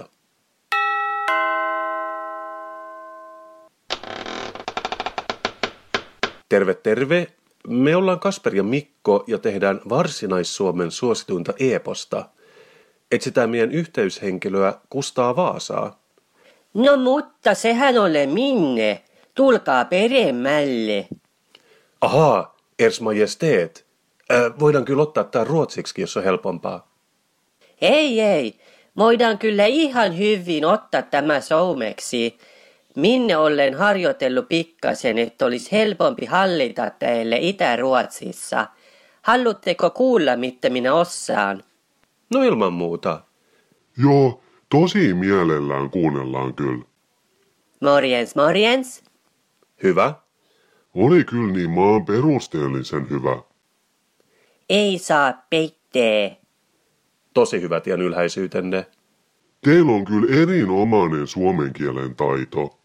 Terve, terve. Me ollaan Kasper ja Mikko ja tehdään Varsinais-Suomen suosituinta eeposta. Etsitään meidän yhteyshenkilöä Kustaa Vaasaa. No mutta sehän ole minne. Tulkaa peremmälle. Ahaa, ers majesteet. Äh, voidaan kyllä ottaa tää ruotsiksi, jos on helpompaa. Ei, ei. Voidaan kyllä ihan hyvin ottaa tämä suomeksi. Minne olen harjoitellut pikkasen, että olisi helpompi hallita teille Itä-Ruotsissa. Haluatteko kuulla, mitä minä osaan? No ilman muuta. Joo, tosi mielellään kuunnellaan kyllä. Morjens, morjens. Hyvä. Oli kyllä niin maan perusteellisen hyvä. Ei saa peittää. Tosi hyvä tien ylhäisyytenne. Teillä on kyllä erinomainen suomen kielen taito.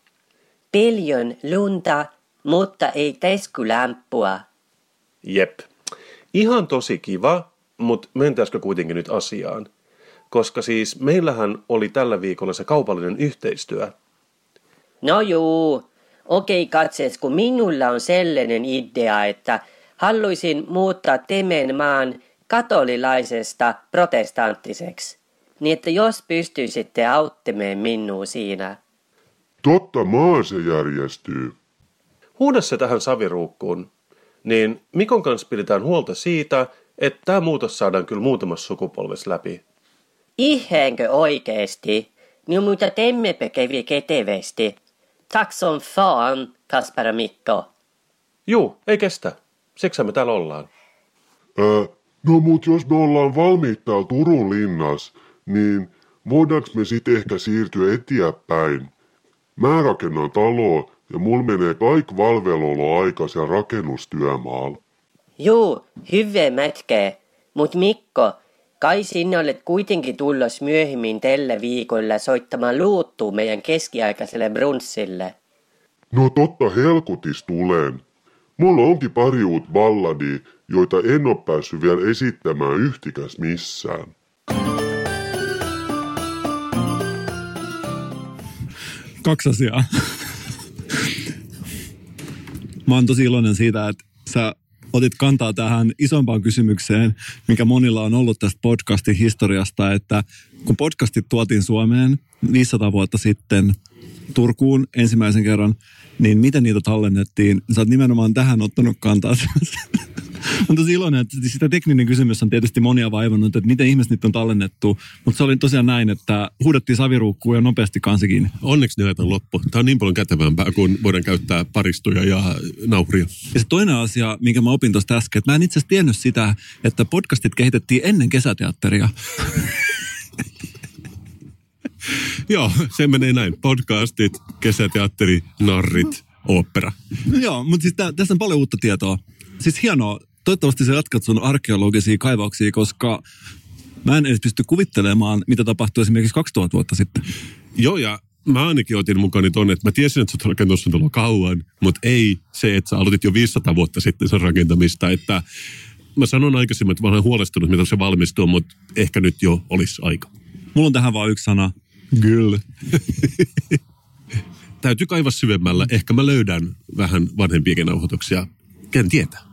Paljon lunta, mutta ei teskulämpua. Jep. Ihan tosi kiva, mutta mentäisikö kuitenkin nyt asiaan? Koska siis meillähän oli tällä viikolla se kaupallinen yhteistyö. No juu, okei katses, kun minulla on sellainen idea, että haluaisin muuttaa Temen maan katolilaisesta protestanttiseksi. Niin että jos pystyisitte auttamaan minua siinä. Totta maa se järjestyy. Huuda se tähän saviruukkuun. Niin Mikon kanssa pidetään huolta siitä, että tämä muutos saadaan kyllä muutamassa sukupolvessa läpi. Ihäänkö oikeesti? Niin muuta temmepä kävi ketevesti. Tack som fan, Kasper ja Mikko. Juu, ei kestä. Siksi me täällä ollaan. Ää, no mut jos me ollaan valmiit täällä Turun linnas, niin voidaanko me sit ehkä siirtyä eteenpäin? Mä rakennan taloa ja mulla menee kaikki valveloloaika siellä rakennustyömaalla. Juu, hyvä mätkä. Mut Mikko, kai sinne olet kuitenkin tullos myöhemmin tällä viikolla soittamaan luuttua meidän keskiaikaiselle brunssille. No totta helkutis tulen. Mulla onkin pari uut balladia, joita en oo päässyt vielä esittämään yhtikäs missään. Kaksi asiaa. Mä oon tosi iloinen siitä, että sä otit kantaa tähän isompaan kysymykseen, mikä monilla on ollut tästä podcastin historiasta, että kun podcastit tuotiin Suomeen viisisataa vuotta sitten Turkuun ensimmäisen kerran, niin miten niitä tallennettiin? Sä oot nimenomaan tähän ottanut kantaa. On tosi iloinen, että sitä tekninen kysymys on tietysti monia vaivannut, että miten ihmiset nyt on tallennettu. Mutta se oli tosiaan näin, että huudettiin saviruukkuun ja nopeasti kansi kiinni. Onneksi ne ajetaan loppu. Tämä on niin paljon kätevämpää, kun voidaan käyttää paristuja ja nauhria. Ja se toinen asia, minkä mä opin tuosta äsken, että mä en itse asiassa tiennyt sitä, että podcastit kehitettiin ennen kesäteatteria. Joo, se menee näin. Podcastit, kesäteatteri, narrit, ooppera. No joo, mutta siis tä, tässä on paljon uutta tietoa. Siis hienoa. Toivottavasti sä jatkat sun arkeologisia kaivauksia, koska mä en edes pysty kuvittelemaan, mitä tapahtui esimerkiksi kaksituhatta vuotta sitten. Joo, ja mä ainakin otin mukani tonne, että mä tiesin, että sä oot rakentanut sen talo kauan, mutta ei se, että sä aloitit jo viisisataa vuotta sitten sen rakentamista, että mä sanon aikaisemmin, että mä olen huolestunut, mitä se valmistuu, mutta ehkä nyt jo olisi aika. Mulla on tähän vaan yksi sana. Kyllä. Täytyy kaivaa syvemmällä. Ehkä mä löydän vähän vanhempiakin nauhoituksia. Ken tietää?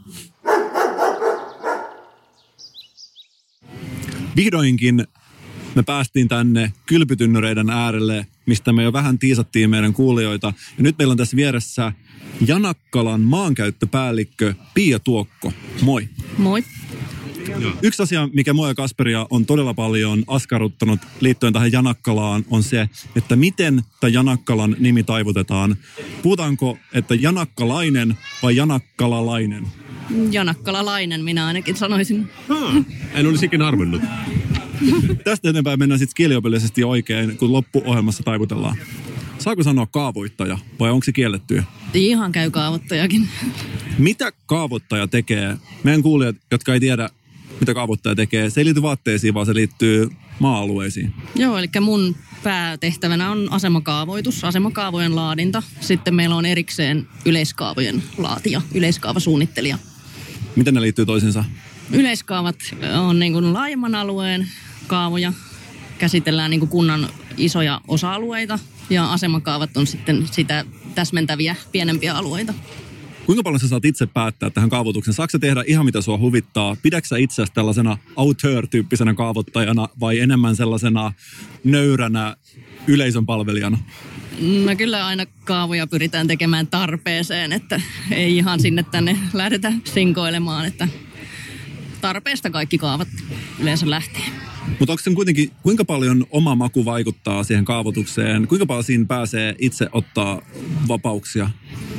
Vihdoinkin me päästiin tänne kylpytynnyreiden äärelle, mistä me jo vähän tiisattiin meidän kuulijoita. Ja nyt meillä on tässä vieressä Janakkalan maankäyttöpäällikkö Pia Tuokko. Moi. Moi. Yksi asia, mikä mua ja Kasperia on todella paljon askarruttanut liittyen tähän Janakkalaan, on se, että miten tämä Janakkalan nimi taivutetaan. Puhutaanko, että janakkalainen vai janakkalalainen? Janakkalalainen, minä ainakin sanoisin. Ah, en olisi ikinä arvannut. Tästä eteenpäin mennään sitten kieliopillisesti oikein, kun loppuohjelmassa taivutellaan. Saako sanoa kaavoittaja vai onko se kiellettyä? Ihan käy kaavoittajakin. Mitä kaavoittaja tekee? Meidän kuulijat, jotka ei tiedä, mitä kaavoittaja tekee, se ei liity vaatteisiin, vaan se liittyy maa-alueisiin. Joo, eli mun päätehtävänä on asemakaavoitus, asemakaavojen laadinta. Sitten meillä on erikseen yleiskaavojen laatija, yleiskaavasuunnittelija. Miten ne liittyy toisiinsa? Yleiskaavat on niin kuin laajemman alueen kaavoja. Käsitellään niin kuin kunnan isoja osa-alueita ja asemakaavat on sitten sitä täsmentäviä pienempiä alueita. Kuinka paljon sä saat itse päättää tähän kaavoitukseen? Saatko sä tehdä ihan mitä sua huvittaa? Pidätkö sä itseäsi tällaisena auteur-tyyppisenä kaavoittajana vai enemmän sellaisena nöyränä yleisön palvelijana? No kyllä aina kaavoja pyritään tekemään tarpeeseen, että ei ihan sinne tänne lähdetä sinkoilemaan, että tarpeesta kaikki kaavat yleensä lähtee. Mutta onko se kuitenkin, kuinka paljon oma maku vaikuttaa siihen kaavoitukseen? Kuinka paljon siinä pääsee itse ottaa vapauksia?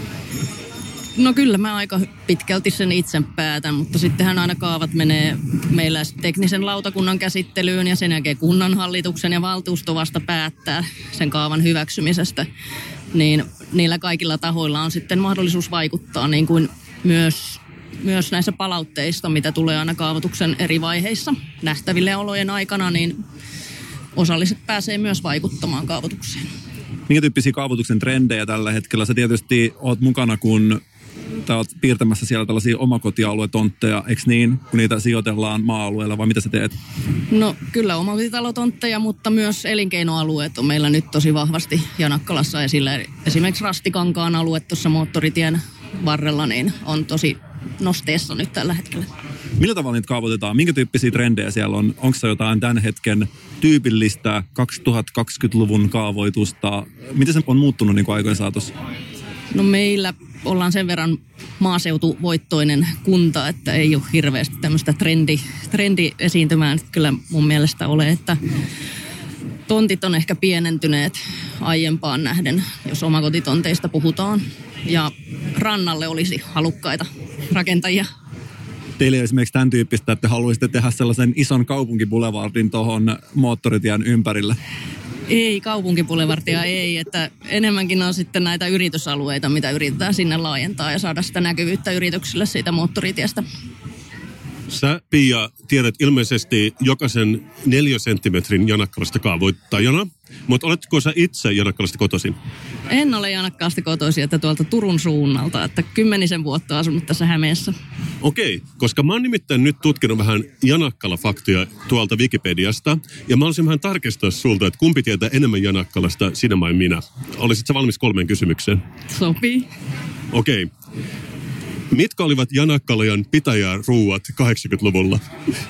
No kyllä mä aika pitkälti sen itse päätän, mutta sittenhän aina kaavat menee meillä teknisen lautakunnan käsittelyyn ja sen jälkeen kunnanhallituksen ja valtuusto vasta päättää sen kaavan hyväksymisestä. Niin niillä kaikilla tahoilla on sitten mahdollisuus vaikuttaa niin kuin myös, myös näissä palautteista, mitä tulee aina kaavoituksen eri vaiheissa nähtäville olojen aikana, niin osalliset pääsee myös vaikuttamaan kaavoitukseen. Minkä tyyppisiä kaavoituksen trendejä tällä hetkellä? Sä tietysti oot mukana, kun sä oot piirtämässä siellä tällaisia omakotialuetontteja, eikö niin, kun niitä sijoitellaan maa-alueella, vai mitä sä teet? No kyllä omakotitalotontteja, mutta myös elinkeinoalueet on meillä nyt tosi vahvasti Janakkalassa esillä. Esimerkiksi Rastikankaan alue tuossa moottoritien varrella niin on tosi nosteessa nyt tällä hetkellä. Millä tavalla niitä kaavoitetaan? Minkä tyyppisiä trendejä siellä on? Onko se jotain tämän hetken tyypillistä kaksituhattakaksikymmentäluvun kaavoitusta? Miten se on muuttunut niin kuin aikojen saatossa? No meillä ollaan sen verran maaseutuvoittoinen kunta, että ei ole hirveästi tämmöistä trendi, trendi-esiintymää nyt kyllä mun mielestä ole, että tontit on ehkä pienentyneet aiempaan nähden, jos omakotitonteista puhutaan. Ja rannalle olisi halukkaita rakentajia. Teillä esimerkiksi tämän tyyppistä, että haluaisitte tehdä sellaisen ison kaupunkibulevardin tuohon moottoritien ympärille? Ei, kaupunkipulevartia ei, että enemmänkin on sitten näitä yritysalueita, mitä yritetään sinne laajentaa ja saada sitä näkyvyyttä yrityksille siitä moottoritiestä. Sä, Pia, tiedät ilmeisesti jokaisen neliösenttimetrin Janakkalasta kaavoittajana, mutta oletko sä itse Janakkalasta kotoisin? En ole Janakkalasta kotoisin, että tuolta Turun suunnalta, että kymmenisen vuotta asunut tässä Hämeessä. Okei, koska mä oon nimittäin nyt tutkinut vähän Janakkala-faktoja tuolta Wikipediasta, ja mä olisin vähän tarkistaa sulta, että kumpi tietää enemmän Janakkalasta, sinä vai minä. Olisit sä valmis kolmeen kysymykseen? Sopii. Okei. Mitkä olivat Janakkalajan pitäjäruuat kahdeksankymmentäluvulla?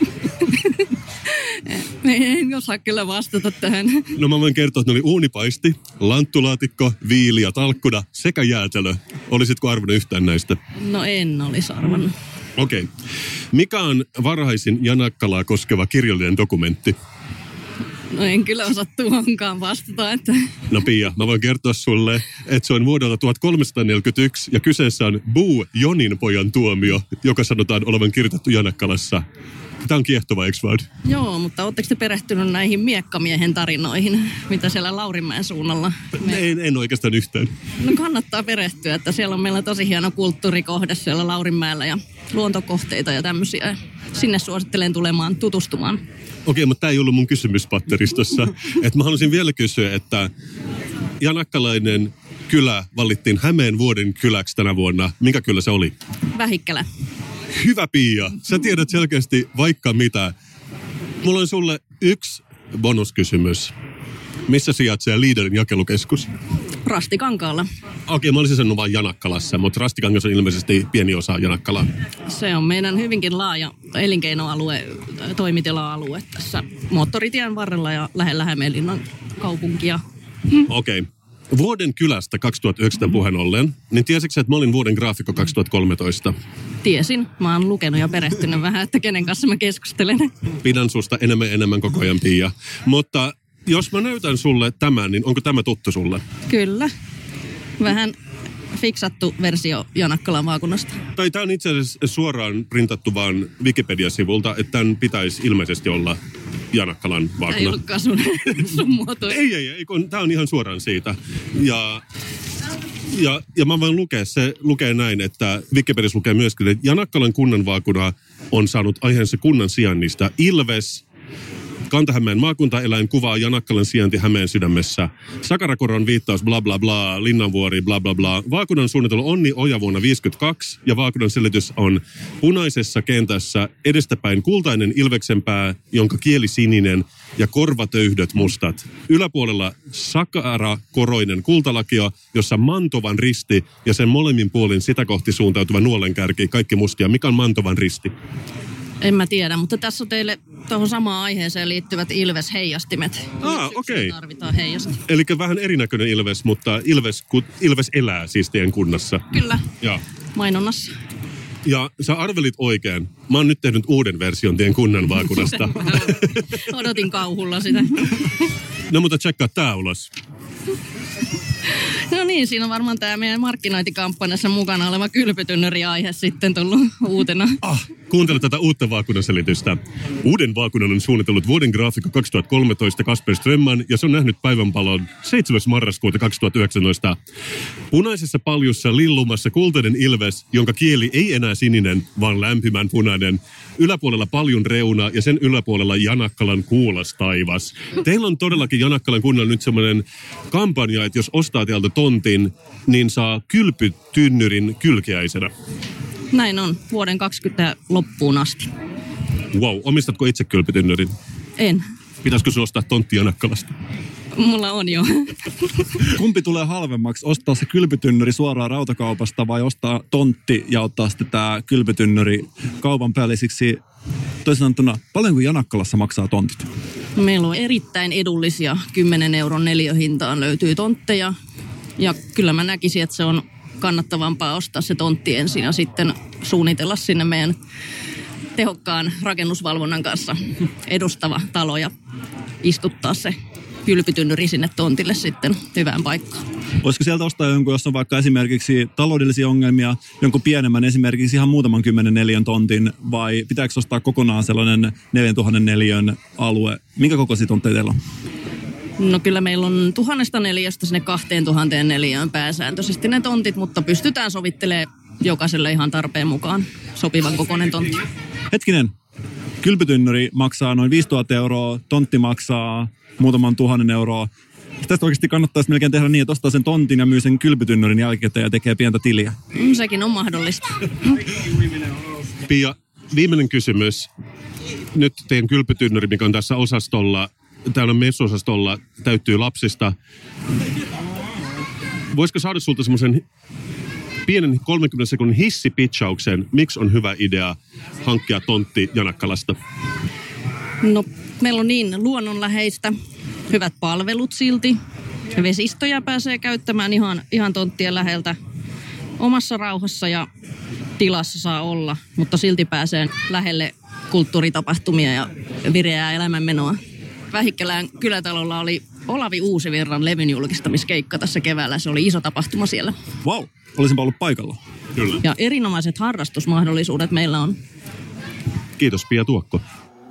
En osaa kyllä vastata tähän. No mä voin kertoa, että ne oli uunipaisti, lanttulaatikko, viili ja talkkuna sekä jäätelö. Olisitko arvannut yhtään näistä? No en olisi arvannut. Okei. Okay. Mikä on varhaisin Janakkalaa koskeva kirjallinen dokumentti? No en kyllä osaa tuohonkaan vastata, että... No Pia, mä voin kertoa sulle, että se on vuodelta tuhatkolmesataaneljäkymmentäyksi ja kyseessä on Buu Jonin pojan tuomio, joka sanotaan olevan kirjoitettu Janakkalassa. Tämä on kiehtova, eikö vaan? Joo, mutta ootteko te perehtynyt näihin miekkamiehen tarinoihin, mitä siellä Laurinmäen suunnalla? Me... En, en oikeastaan yhtään. No kannattaa perehtyä, että siellä on meillä tosi hieno kulttuurikohde siellä Laurinmäellä ja luontokohteita ja tämmöisiä. Sinne suosittelen tulemaan tutustumaan. Okei, mutta tämä ei ollut mun kysymys patteristossa. Että mä haluaisin vielä kysyä, että janakkalainen kylä valittiin Hämeen vuoden kyläksi tänä vuonna. Minkä kylä se oli? Vähikkälä. Hyvä Pia, sä tiedät selkeästi vaikka mitä. Mulla on sulle yksi bonuskysymys. Missä sijaitsee Liiderin jakelukeskus? Rastikankaalla. Okei, mä olisin sanonut vain Janakkalassa, mutta Rastikangas on ilmeisesti pieni osa Janakkalaa. Se on meidän hyvinkin laaja elinkeinoalue, toimitila-alue tässä moottoritien varrella ja lähellä Hämeenlinnan kaupunkia. Okei. vuoden kylästä kaksituhattayhdeksän puheen ollen, niin tiesitkö, että mä olin vuoden graafikko kaksituhattakolmetoista? Tiesin. Mä oon lukenut ja perehtynyt vähän, että kenen kanssa mä keskustelen. Pidän susta enemmän enemmän koko ajan, Pia. Mutta jos mä näytän sulle tämän, niin onko tämä tuttu sulle? Kyllä. Vähän fiksattu versio Janakkalan vaakunasta. Tai tämä on itse asiassa suoraan printattu vaan Wikipedia-sivulta, että tämän pitäisi ilmeisesti olla Janakkalan vaakuna. Ei ollutkaan sun, sun muoto. Ei, ei, ei, kun tämä on ihan suoraan siitä. Ja, ja, ja mä voin lukea, se lukee näin, että Wikipediassa lukee myöskin, että Janakkalan kunnan vaakuna on saanut aiheensa kunnan sijainnista Ilves. Kanta-Hämeen maakuntaeläin kuvaa Janakkalan sijainti Hämeen sydämessä. Sakarakoron viittaus bla bla bla, Linnanvuori bla bla bla. Vaakunan suunnittelu Onni Oja vuonna viisikymmentäkaksi ja vaakunan selitys on punaisessa kentässä edestäpäin kultainen ilveksenpää, jonka kieli sininen ja korvatöyhdöt mustat. Yläpuolella sakarakoroinen kultalakio, jossa Mantovan risti ja sen molemmin puolin sitä kohti suuntautuva nuolenkärki, kaikki mustia. Mikä on Mantovan risti? En mä tiedä, mutta tässä on teille tuohon samaan aiheeseen liittyvät Ilves-heijastimet. Ah, okei. Okay. Tarvitaan heijasti. Eli vähän erinäköinen Ilves, mutta Ilves, Ilves elää siis teidän kunnassa. Kyllä, ja. Mainonnassa. Ja sä arvelit oikein. Mä oon nyt tehnyt uuden version teidän kunnan vaakunasta. Odotin kauhulla sitä. No mutta tsekkaa tää ulos. No niin, siinä on varmaan tämä meidän markkinointikampanjassa mukana oleva kylpytynnyri-aihe sitten tullut uutena. Ah, kuuntele tätä uutta vaakunaselitystä. Uuden vaakunan on suunnitellut vuoden graafikko kaksituhattakolmetoista Kasper Strömman ja se on nähnyt päivänpalon seitsemäs marraskuuta kaksituhattayhdeksäntoista. Punaisessa paljussa lillumassa kultainen ilves, jonka kieli ei enää sininen, vaan lämpimän punainen. Yläpuolella paljun reuna ja sen yläpuolella Janakkalan kuulas taivas. Teillä on todellakin Janakkalan kunnalla nyt semmoinen kampanja, että jos ostaa teiltä tontin, niin saa kylpytynnyrin kylkeäisenä. Näin on, vuoden kaksikymmentä loppuun asti. Wow, omistatko itse kylpytynnyrin? En. Pitäisikö sinun ostaa tontti Janakkalasta? Mulla on jo. Kumpi tulee halvemmaksi? Ostaa se kylpytynnyri suoraan rautakaupasta vai ostaa tontti ja ottaa sitten tämä kylpytynnyri kaupan päällisiksi? Toisin sanottuna, paljonko Janakkalassa maksaa tontit? Meillä on erittäin edullisia kymmenen euron neliöhintaan löytyy tontteja. Ja kyllä mä näkisin, että se on kannattavampaa ostaa se tontti ensin ja sitten suunnitella sinne meidän tehokkaan rakennusvalvonnan kanssa edustava talo ja istuttaa se kylpytynnyri sinne tontille sitten hyvään paikkaan. Voisiko sieltä ostaa jonkun, jos on vaikka esimerkiksi taloudellisia ongelmia, jonkun pienemmän, esimerkiksi ihan muutaman kymmenen neliön tontin, vai pitääkö ostaa kokonaan sellainen neljäntuhannen neliön alue? Minkä kokoisia tontteja teillä on? No kyllä meillä on tuhannesta neliöstä sinne kahteen tuhanteen neliöön pääsääntöisesti ne tontit, mutta pystytään sovittelemaan jokaiselle ihan tarpeen mukaan sopivan kokoinen tontti. Hetkinen, kylpytynnyri maksaa noin viisituhatta euroa, tontti maksaa muutaman tuhannen euroa. Tästä oikeasti kannattaisi melkein tehdä niin, että ostaa sen tontin ja myy sen kylpytynnyrin jälkeen ja tekee pientä tiliä. Mm, sekin on mahdollista. Pia, viimeinen kysymys. Nyt teidän kylpytynnyri, mikä on tässä osastolla, täällä messuosastolla, täyttyy lapsista. Voisiko saada sulta semmoisen pienen kolmenkymmenen sekunnin hissipitchauksen, miksi on hyvä idea hankkia tontti Janakkalasta? No, meillä on niin luonnonläheistä, hyvät palvelut silti. Vesistöjä pääsee käyttämään ihan, ihan tonttien läheltä omassa rauhassa ja tilassa saa olla, mutta silti pääsee lähelle kulttuuritapahtumia ja vireää elämänmenoa. Vähikkälän kylätalolla oli Olavi Uusivirran levyn julkistamiskeikka tässä keväällä. Se oli iso tapahtuma siellä. Vau, wow, olisinpa ollut paikalla. Kyllä. Ja erinomaiset harrastusmahdollisuudet meillä on. Kiitos Pia Tuokko.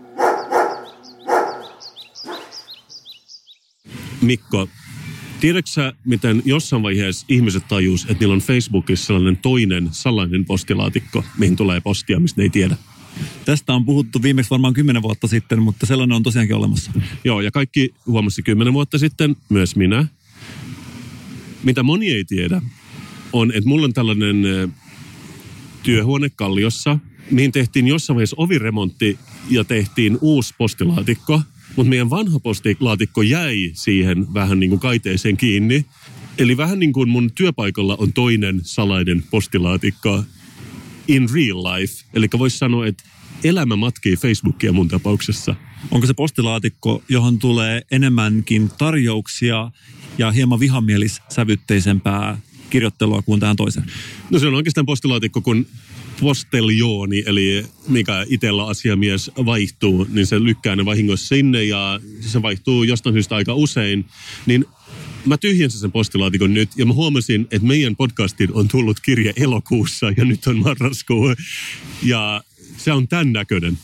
Mikko, tiedätkö sä, miten jossain vaiheessa ihmiset tajus, että niillä on Facebookissa sellainen toinen salainen postilaatikko, mihin tulee postia, mistä ne ei tiedä? Tästä on puhuttu viimeksi varmaan kymmenen vuotta sitten, mutta sellainen on tosiaankin olemassa. Joo, ja kaikki huomasi kymmenen vuotta sitten, myös minä. Mitä moni ei tiedä, on, että mulla on tällainen työhuone Kalliossa, mihin tehtiin jossain vaiheessa oviremontti ja tehtiin uusi postilaatikko. Mutta meidän vanha postilaatikko jäi siihen vähän niin kuin kaiteeseen kiinni. Eli vähän niin kuin mun työpaikalla on toinen salainen postilaatikko in real life. Eli voisi sanoa, että elämä matkii Facebookia mun tapauksessa. Onko se postilaatikko, johon tulee enemmänkin tarjouksia ja hieman vihamielissävytteisempää kirjoittelua kuin tähän toiseen? No se on oikeastaan postilaatikko, kun posteljooni, eli mikä itsellä asiamies vaihtuu, niin se lykkää ne vahingossa sinne ja se vaihtuu jostain syystä aika usein. Niin mä tyhjensin sen postilaatikon nyt ja mä huomasin, että meidän podcastiin on tullut kirje elokuussa ja nyt on marraskuu. Ja se on tämän näköinen.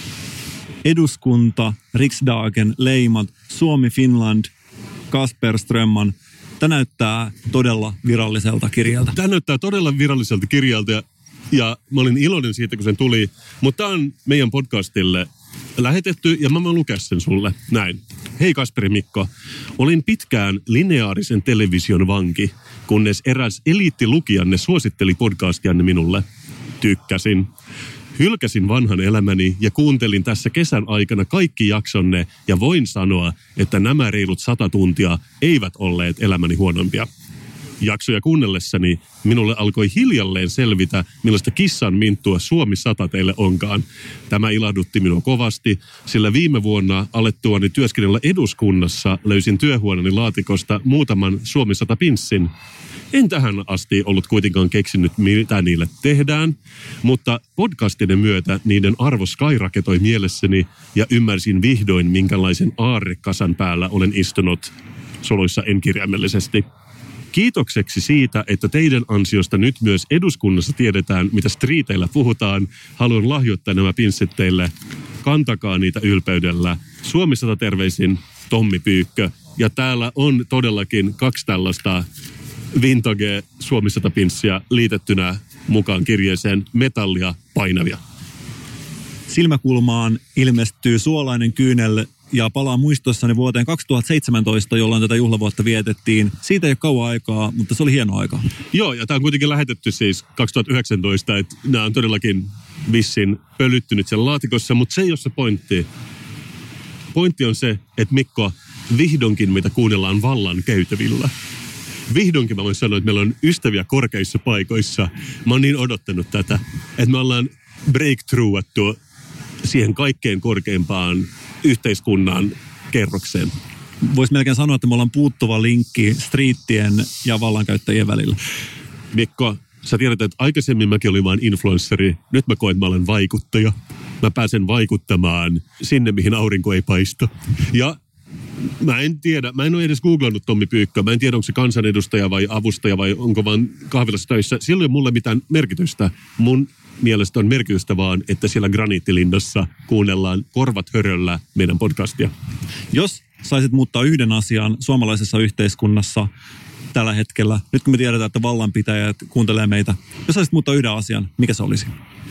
Eduskunta, Riksdagen, leimat, Suomi, Finland, Kasper Strömman. Tämä näyttää todella viralliselta kirjalta. Tämä näyttää todella viralliselta kirjalta ja, ja mä olin iloinen siitä, kun sen tuli. Mutta tämä on meidän podcastille lähetetty ja mä voin lukea sen sulle näin. Hei Kasperi Mikko, olin pitkään lineaarisen television vanki, kunnes eräs eliittilukijanne suositteli podcastianne minulle. Tykkäsin. Hylkäsin vanhan elämäni ja kuuntelin tässä kesän aikana kaikki jaksonne ja voin sanoa, että nämä reilut sata tuntia eivät olleet elämäni huonompia. Jaksoja kuunnellessani minulle alkoi hiljalleen selvitä, millaista kissan minttua Suomi sata teille onkaan. Tämä ilahdutti minua kovasti, sillä viime vuonna alettuani työskennellä eduskunnassa löysin työhuoneeni laatikosta muutaman Suomi sata pinssin. En tähän asti ollut kuitenkaan keksinyt, mitä niille tehdään, mutta podcastiden myötä niiden arvo skyraketoi mielessäni ja ymmärsin vihdoin, minkälaisen aarrekasan päällä olen istunut, soluissa en kirjaimellisesti. Kiitokseksi siitä, että teidän ansiosta nyt myös eduskunnassa tiedetään, mitä striiteillä puhutaan, haluan lahjoittaa nämä pinssit teille. Kantakaa niitä ylpeydellä. Suomi sata terveisin, Tommi Pyykkö. Ja täällä on todellakin kaksi tällaista vintage Suomi sata pinssiä liitettynä mukaan kirjeeseen, metallia painavia. Silmäkulmaan ilmestyy suolainen kyynel ja palaa muistossani vuoteen kaksituhattaseitsemäntoista, jolloin tätä juhlavuotta vietettiin. Siitä ei ole kauan aikaa, mutta se oli hieno aika. Joo, ja tämä on kuitenkin lähetetty siis kaksituhattayhdeksäntoista, että nämä on todellakin vissin pölyttynyt siellä laatikossa, mutta se ei ole se pointti. Pointti on se, että Mikko, vihdoinkin mitä kuunnellaan vallan käytävillä. Vihdoinkin mä voin sanoa, että meillä on ystäviä korkeissa paikoissa. Mä oon niin odottanut tätä, että me ollaan breakthroughattu siihen kaikkein korkeimpaan yhteiskunnan kerrokseen. Voisi melkein sanoa, että me ollaan puuttuva linkki striittien ja vallankäyttäjien välillä. Mikko, sä tiedät, että aikaisemmin mäkin olin vain influenssari. Nyt mä koen, että mä olen vaikuttaja. Mä pääsen vaikuttamaan sinne, mihin aurinko ei paista. Ja mä en tiedä, mä en ole edes googlannut Tommi Pyykkö. Mä en tiedä, onko se kansanedustaja vai avustaja vai onko vaan kahvilassa töissä. Sillä ei ole mulle mitään merkitystä. Mun mielestä on merkitystä vaan, että siellä graniittilinnassa kuunnellaan korvat höröllä meidän podcastia. Jos saisit muuttaa yhden asian suomalaisessa yhteiskunnassa tällä hetkellä, nyt kun me tiedetään, että vallanpitäjät kuuntelee meitä, jos saisit muuttaa yhden asian, mikä se olisi?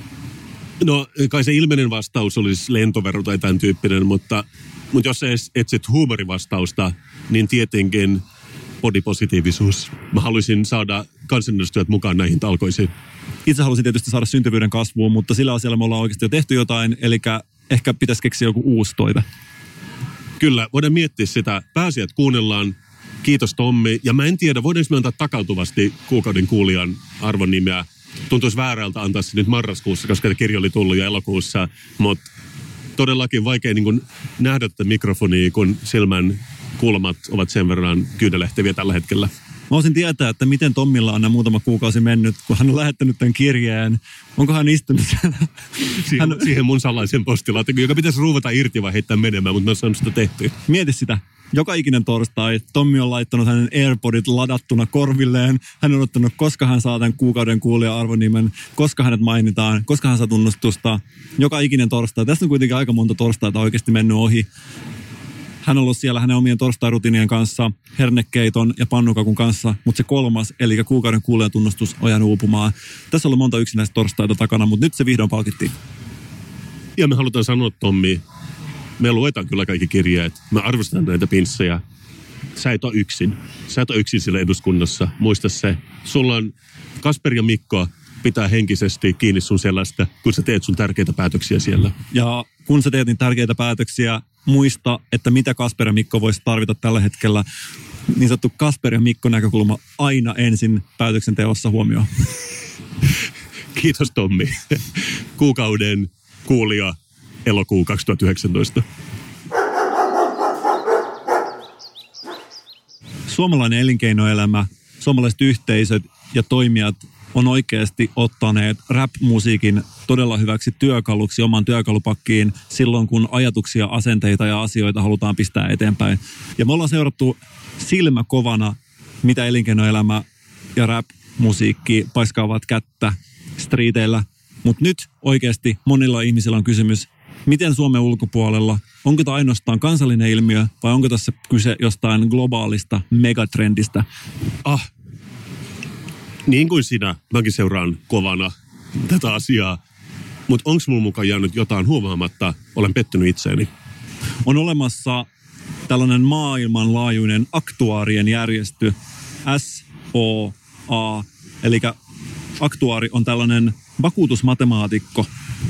No kai se ilmeinen vastaus olisi lentovero tai tämän tyyppinen, mutta, mutta jos etsit huumorivastausta, niin tietenkin bodypositiivisuus. Mä haluaisin saada kansanedustajat mukaan näihin talkoisiin. Itse haluaisin tietysti saada syntyvyyden kasvuun, mutta sillä asialla me ollaan oikeasti jo tehty jotain, eli ehkä pitäisi keksiä joku uusi toive. Kyllä, voidaan miettiä sitä. Pääsijät kuunnellaan. Kiitos Tommi. Ja mä en tiedä, voidaanko me antaa takautuvasti kuukauden kuulijan arvon nimeä. Tuntuisi väärältä antaa se nyt marraskuussa, koska kirja oli tullut jo elokuussa. Mutta todellakin vaikea niin kun nähdä tätä mikrofonia, kun silmän kulmat ovat sen verran kyynelehteviä tällä hetkellä. Mä olisin tietää, että miten Tommilla on nämä muutama kuukausi mennyt, kun hän on lähettänyt tämän kirjeen. Onko hän istunut siellä? Siihen, hän... siihen mun salaisen postilaatikon, joka pitäisi ruuvata irti vai heittää menemään, mutta mä oon saanut sitä tehtyä. Mieti sitä. Joka ikinen torstai Tommi on laittanut hänen AirPodit ladattuna korvilleen. Hän on ottanut, koska hän saa tämän kuukauden kuulija-arvonimen, koska hänet mainitaan, koska hän saa tunnustusta. Joka ikinen torstai. Tässä on kuitenkin aika monta torstaita oikeasti mennyt ohi. Hän on ollut siellä hänen omien torstairutiinien kanssa, hernekeiton ja pannukakun kanssa, mutta se kolmas, eli kuukauden kuulijan tunnustus, on jäänyt uupumaan. Tässä on ollut monta yksinäistä torstaita takana, mutta nyt se vihdoin palkittiin. Ja me halutaan sanoa, Tommi, me luetaan kyllä kaikki kirjeet. Mä arvostan näitä pinssejä. Sä et ole yksin. Sä et ole yksin siellä eduskunnassa. Muista se. Sulla on Kasper ja Mikko pitää henkisesti kiinni sun selästä, kun sä teet sun tärkeitä päätöksiä siellä. Ja kun sä teet niin tärkeitä päätöksiä, muista, että mitä Kasper ja Mikko voisi tarvita tällä hetkellä. Niin sanottu Kasper ja Mikko näkökulma aina ensin päätöksenteossa huomioon. Kiitos Tommi. Kuukauden kuulija elokuu kaksituhattayhdeksäntoista. suomalainen elinkeinoelämä, suomalaiset yhteisöt ja toimijat on oikeasti ottaneet rap-musiikin todella hyväksi työkaluksi oman työkalupakkiin silloin, kun ajatuksia, asenteita ja asioita halutaan pistää eteenpäin. Ja me ollaan seurattu silmä kovana, mitä elinkeinoelämä ja rap-musiikki paiskaavat kättä striiteillä. Mutta nyt oikeasti monilla ihmisillä on kysymys, miten Suomen ulkopuolella, onko tämä ainoastaan kansallinen ilmiö vai onko tässä kyse jostain globaalista megatrendistä? Ah, niin kuin sinä, mäkin seuraan kovana tätä asiaa, mutta onko mulla mukaan jäänyt jotain huomaamatta, olen pettynyt itseäni. On olemassa tällainen maailmanlaajuinen aktuaarien järjestö, S O A, eli aktuaari on tällainen vakuutusmatemaatikko.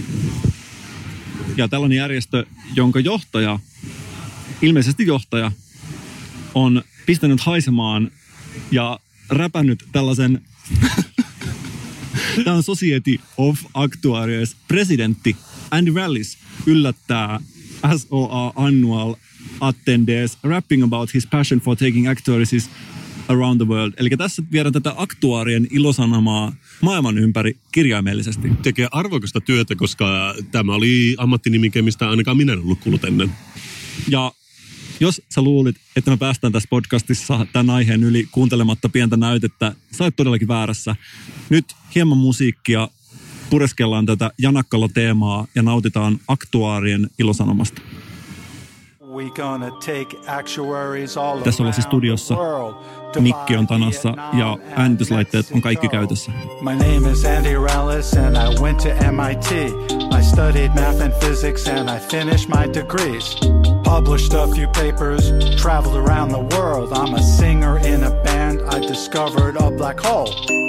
Ja tällainen järjestö, jonka johtaja, ilmeisesti johtaja, on pistänyt haisemaan ja räpännyt tällaisen Tämä on Society of Actuaries presidentti Andy Rallis yllättää S O A Annual Attendees rapping about his passion for taking actuaries around the world. Eli tässä viedään tätä aktuaarien ilosanomaa maailman ympäri kirjaimellisesti. Tekee arvokasta työtä, koska tämä oli ammattinimike, mistä ainakaan minä en ollut kuullut ennen. Ja jos sä luulit, että me päästään tässä podcastissa tämän aiheen yli kuuntelematta pientä näytettä, sä oot todellakin väärässä. Nyt hieman musiikkia, pureskellaan tätä Janakkalo-teemaa ja nautitaan aktuaarien ilosanomasta. Tässä ollaan siis studiossa. Mikki on tanassa ja äänityslaitteet on kaikki käytössä. My name is Andy Rallis and I went to M I T. I studied math and physics and I finished my degrees. Published a few papers, traveled around the world. I'm a singer in a band, I discovered a black hole.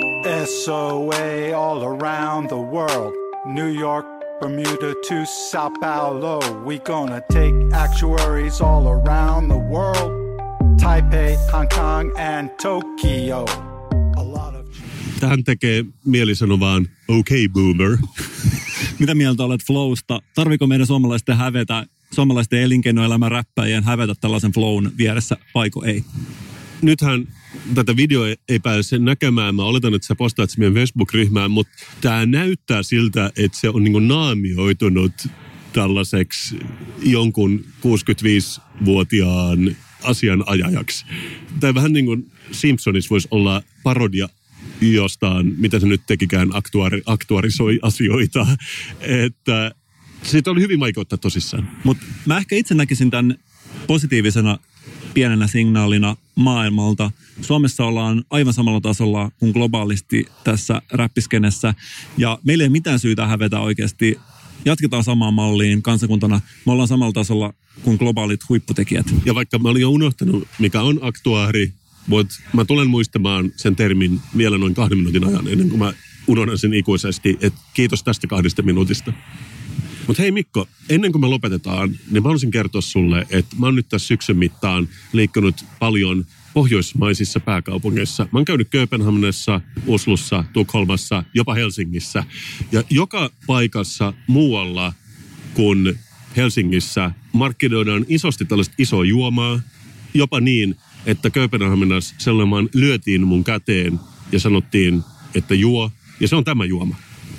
S O A all around the world. New York, Bermuda to Sao Paulo. We gonna take actuaries all around the world. Taipei, Hong Kong and Tokyo. A lot of... Tähän tekee mieli sanoa vaan, okay boomer. Mitä mieltä olet flowsta? Tarviiko meidän suomalaisten hävetä, suomalaisten elinkeinoelämän räppäjien hävetä tällaisen flown vieressä, vaiko ei? Nythän tätä videoa ei pääse näkemään. Mä oletan, että sä postaat sen meidän Facebook-ryhmään, mutta tämä näyttää siltä, että se on niin kuin naamioitunut tällaiseksi jonkun kuusikymmentäviisivuotiaan asianajajaksi. Tai vähän niin kuin Simpsonissa voisi olla parodia jostain, mitä se nyt tekikään, aktuaari, aktuaarisoi asioita. Että siitä oli hyvin vaikea ottaa tosissaan. Mutta mä ehkä itse näkisin tämän positiivisena pienenä signaalina maailmalta. Suomessa ollaan aivan samalla tasolla kuin globaalisti tässä räppiskenessä. Ja meillä ei mitään syytä hävetä oikeasti. Jatketaan samaan malliin kansakuntana. Me ollaan samalla tasolla kuin globaalit huipputekijät. Ja vaikka mä olin jo unohtanut, mikä on aktuaari, mutta mä tulen muistamaan sen termin vielä noin kahden minuutin ajan, ennen kuin mä unohdan sen ikuisesti. Et kiitos tästä kahdesta minuutista. Mutta hei Mikko, ennen kuin me lopetetaan, niin mä haluaisin kertoa sulle, että mä oon nyt tässä syksyn mittaan liikkunut paljon pohjoismaisissa pääkaupungeissa. Mä oon käynyt Kööpenhaminassa, Oslossa, Tukholmassa, jopa Helsingissä. Ja joka paikassa muualla kuin Helsingissä markkinoidaan isosti tällaista isoa juomaa. Jopa niin, että Kööpenhaminassa sellainen lyötiin mun käteen ja sanottiin, että juo. Ja se on tämä juoma.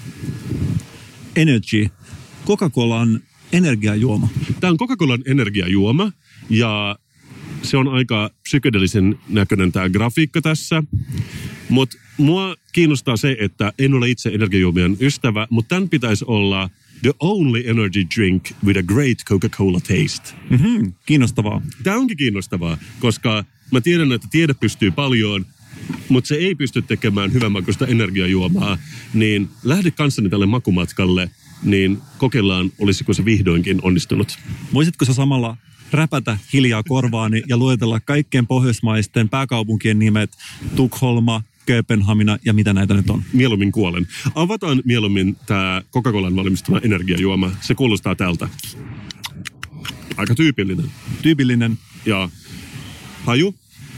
Energy. Coca-Colan energiajuoma. Tämä on Coca-Colan energiajuoma ja se on aika psykedelisen näköinen tämä grafiikka tässä. Mutta mua kiinnostaa se, että en ole itse energiajuomien ystävä, mutta tämän pitäisi olla the only energy drink with a great Coca-Cola taste. Mm-hmm, kiinnostavaa. Tämä onkin kiinnostavaa, koska mä tiedän, että tiede pystyy paljon, mutta se ei pysty tekemään hyvänmakuista energiajuomaa, niin lähde kanssani tälle makumatkalle, niin kokeillaan, olisiko se vihdoinkin onnistunut. Voisitko sä samalla räpätä hiljaa korvaani ja luetella kaikkien pohjoismaisten pääkaupunkien nimet, Tukholma, Kööpenhamina ja mitä näitä nyt on? Mieluummin kuolen. Avataan mieluummin tämä Coca-Colan valmistama energiajuoma. Se kuulostaa tältä. Aika tyypillinen. Tyypillinen. Ja haju?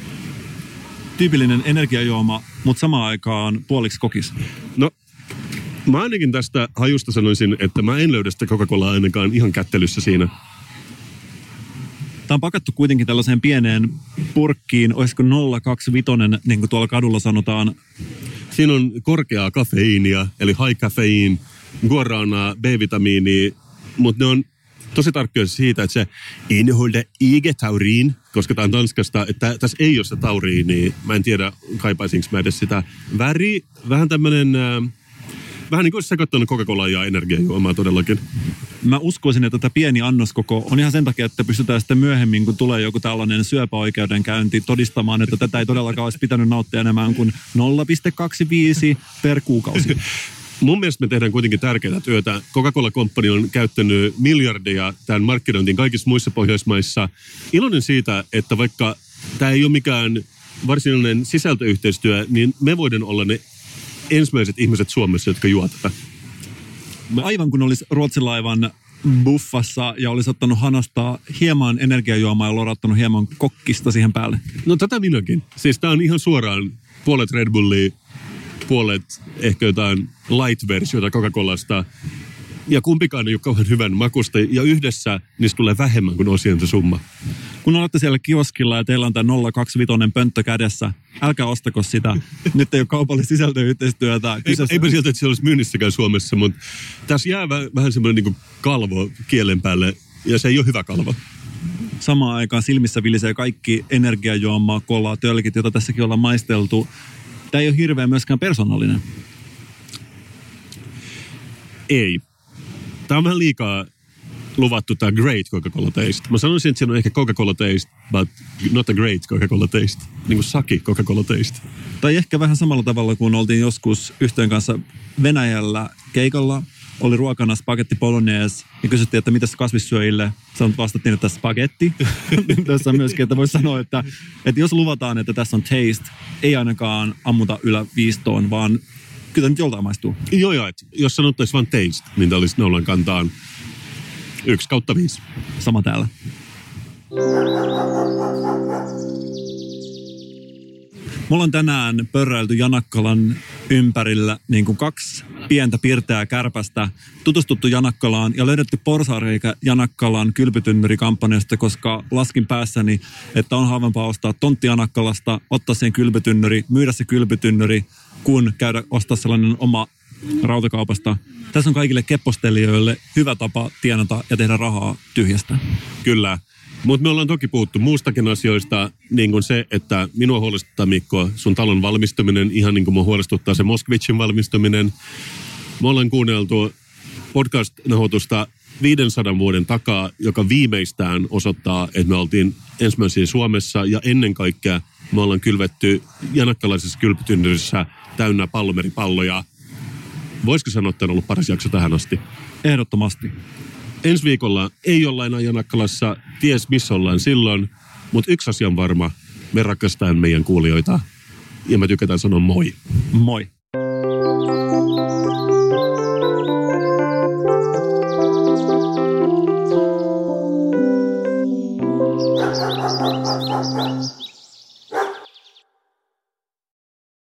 Tyypillinen energiajuoma, mutta samaan aikaan puoliksi kokis. No, mä ainakin tästä hajusta sanoisin, että mä en löydä sitä Coca-Colaa ainakaan ihan kättelyssä siinä. Tämä on pakattu kuitenkin tällaiseen pieneen purkkiin, olisiko nolla kaksikymmentäviisi, niin kuin tuolla kadulla sanotaan. Siinä on korkeaa kafeiinia, eli high caffeine, guaranaa, B-vitamiinia, mutta ne on tosi tarkkoja siitä, että se innehåller ikke tauriin, koska tämä on Tanskasta, että tässä ei ole sitä tauriinia. Mä en tiedä, kaipaisinko mä edes sitä. Väri, vähän tämmöinen, äh, vähän niin kuin olisi sekoittanut Coca-Colaa ja energiajuomaa todellakin. Mä uskoisin, että tätä pieni annoskoko on ihan sen takia, että pystytään sitten myöhemmin, kun tulee joku tällainen syöpäoikeudenkäynti, todistamaan, että tätä ei todellakaan olisi pitänyt nauttia enemmän kuin nolla pilkku kaksikymmentäviisi per kuukausi. Mun mielestä me tehdään kuitenkin tärkeää työtä. Coca-Cola Company on käyttänyt miljardeja tämän markkinointiin kaikissa muissa Pohjoismaissa. Iloinen siitä, että vaikka tämä ei ole mikään varsinainen sisältöyhteistyö, niin me voidaan olla ne ensimmäiset ihmiset Suomessa, jotka juo tätä. Aivan kun olisi Ruotsin-laivan buffassa ja olisi ottanut hanasta hieman energiajuomaa ja lorattanut hieman kokkista siihen päälle. No tätä minäkin. Siis tää on ihan suoraan puolet Red Bullia, puolet ehkä jotain light-versiota Coca-Colasta. Ja kumpikaan ei ole kauhean hyvän makusta. Ja yhdessä niistä tulee vähemmän kuin osien summa. Kun olette siellä kioskilla ja teillä on tämä nolla kaksikymmentäviisi pönttö kädessä, älkää ostako sitä. Nyt ei ole kaupallista sisältöyhteistyötä. Eipä, eipä sieltä, että se olisi myynnissäkään Suomessa, mutta tässä jää vähän semmoinen niin kuin kalvo kielen päälle. Ja se ei ole hyvä kalvo. Samaan aikaan silmissä vilisee kaikki energiajuomaa, kolaa, tölkit, joita tässäkin ollaan maisteltu. Tämä ei ole hirveän myöskään persoonallinen. Ei. Tämä on vähän liikaa luvattu tämä great Coca-Cola taste. Mä sanoisin, että siinä on ehkä Coca-Cola taste, but not a great Coca-Cola taste. Niin kuin saki Coca-Cola taste. Tai ehkä vähän samalla tavalla, kun oltiin joskus yhteen kanssa Venäjällä keikalla. Oli ruokana spagetti bolognese ja kysyttiin, että mitäs kasvissyöjille. Vastattiin, että spagetti. Tässä on myöskin, että voisi sanoa, että, että jos luvataan, että tässä on taste, ei ainakaan ammuta ylä viistoon, vaan kyllä nyt joltain maistuu. Joo, joo. Jos sanottaisiin vain taste, niin tämä olisi naulan kantaan yksi kautta viisi. Sama täällä. Mulla on tänään pörräilty Janakkalan ympärillä niin kuin kaksi pientä pirteää kärpästä, tutustuttu Janakkalaan ja löydetty porsareikä Janakkalan kylpytynnyrikampanjasta, koska laskin päässäni, että on halvempaa ostaa tontti Janakkalasta, ottaa sen kylpytynnyri, myydä se kylpytynnyri, kun käydä ostaa sellainen oma rautakaupasta. Tässä on kaikille keppostelijoille hyvä tapa tienata ja tehdä rahaa tyhjästä. Kyllä. Mutta me ollaan toki puhuttu muustakin asioista, niin kuin se, että minua huolestuttaa, Mikko, sun talon valmistuminen, ihan niin kuin mua huolestuttaa se Moskvitsin valmistuminen. Me ollaan kuunneltu podcast-nauhoitusta viisisataa vuoden takaa, joka viimeistään osoittaa, että me oltiin ensimmäisiä Suomessa ja ennen kaikkea me ollaan kylvetty janakkalaisessa kylpytynnyrissä täynnä pallomeripalloja. Voisiko sanoa, että on ollut paras jakso tähän asti? Ehdottomasti. Ensi viikolla ei olla enää Janakkalassa, ties missä ollaan silloin, mutta yksi asia on varma, me rakastetaan meidän kuulijoita ja me tykätään sanoa moi. Moi.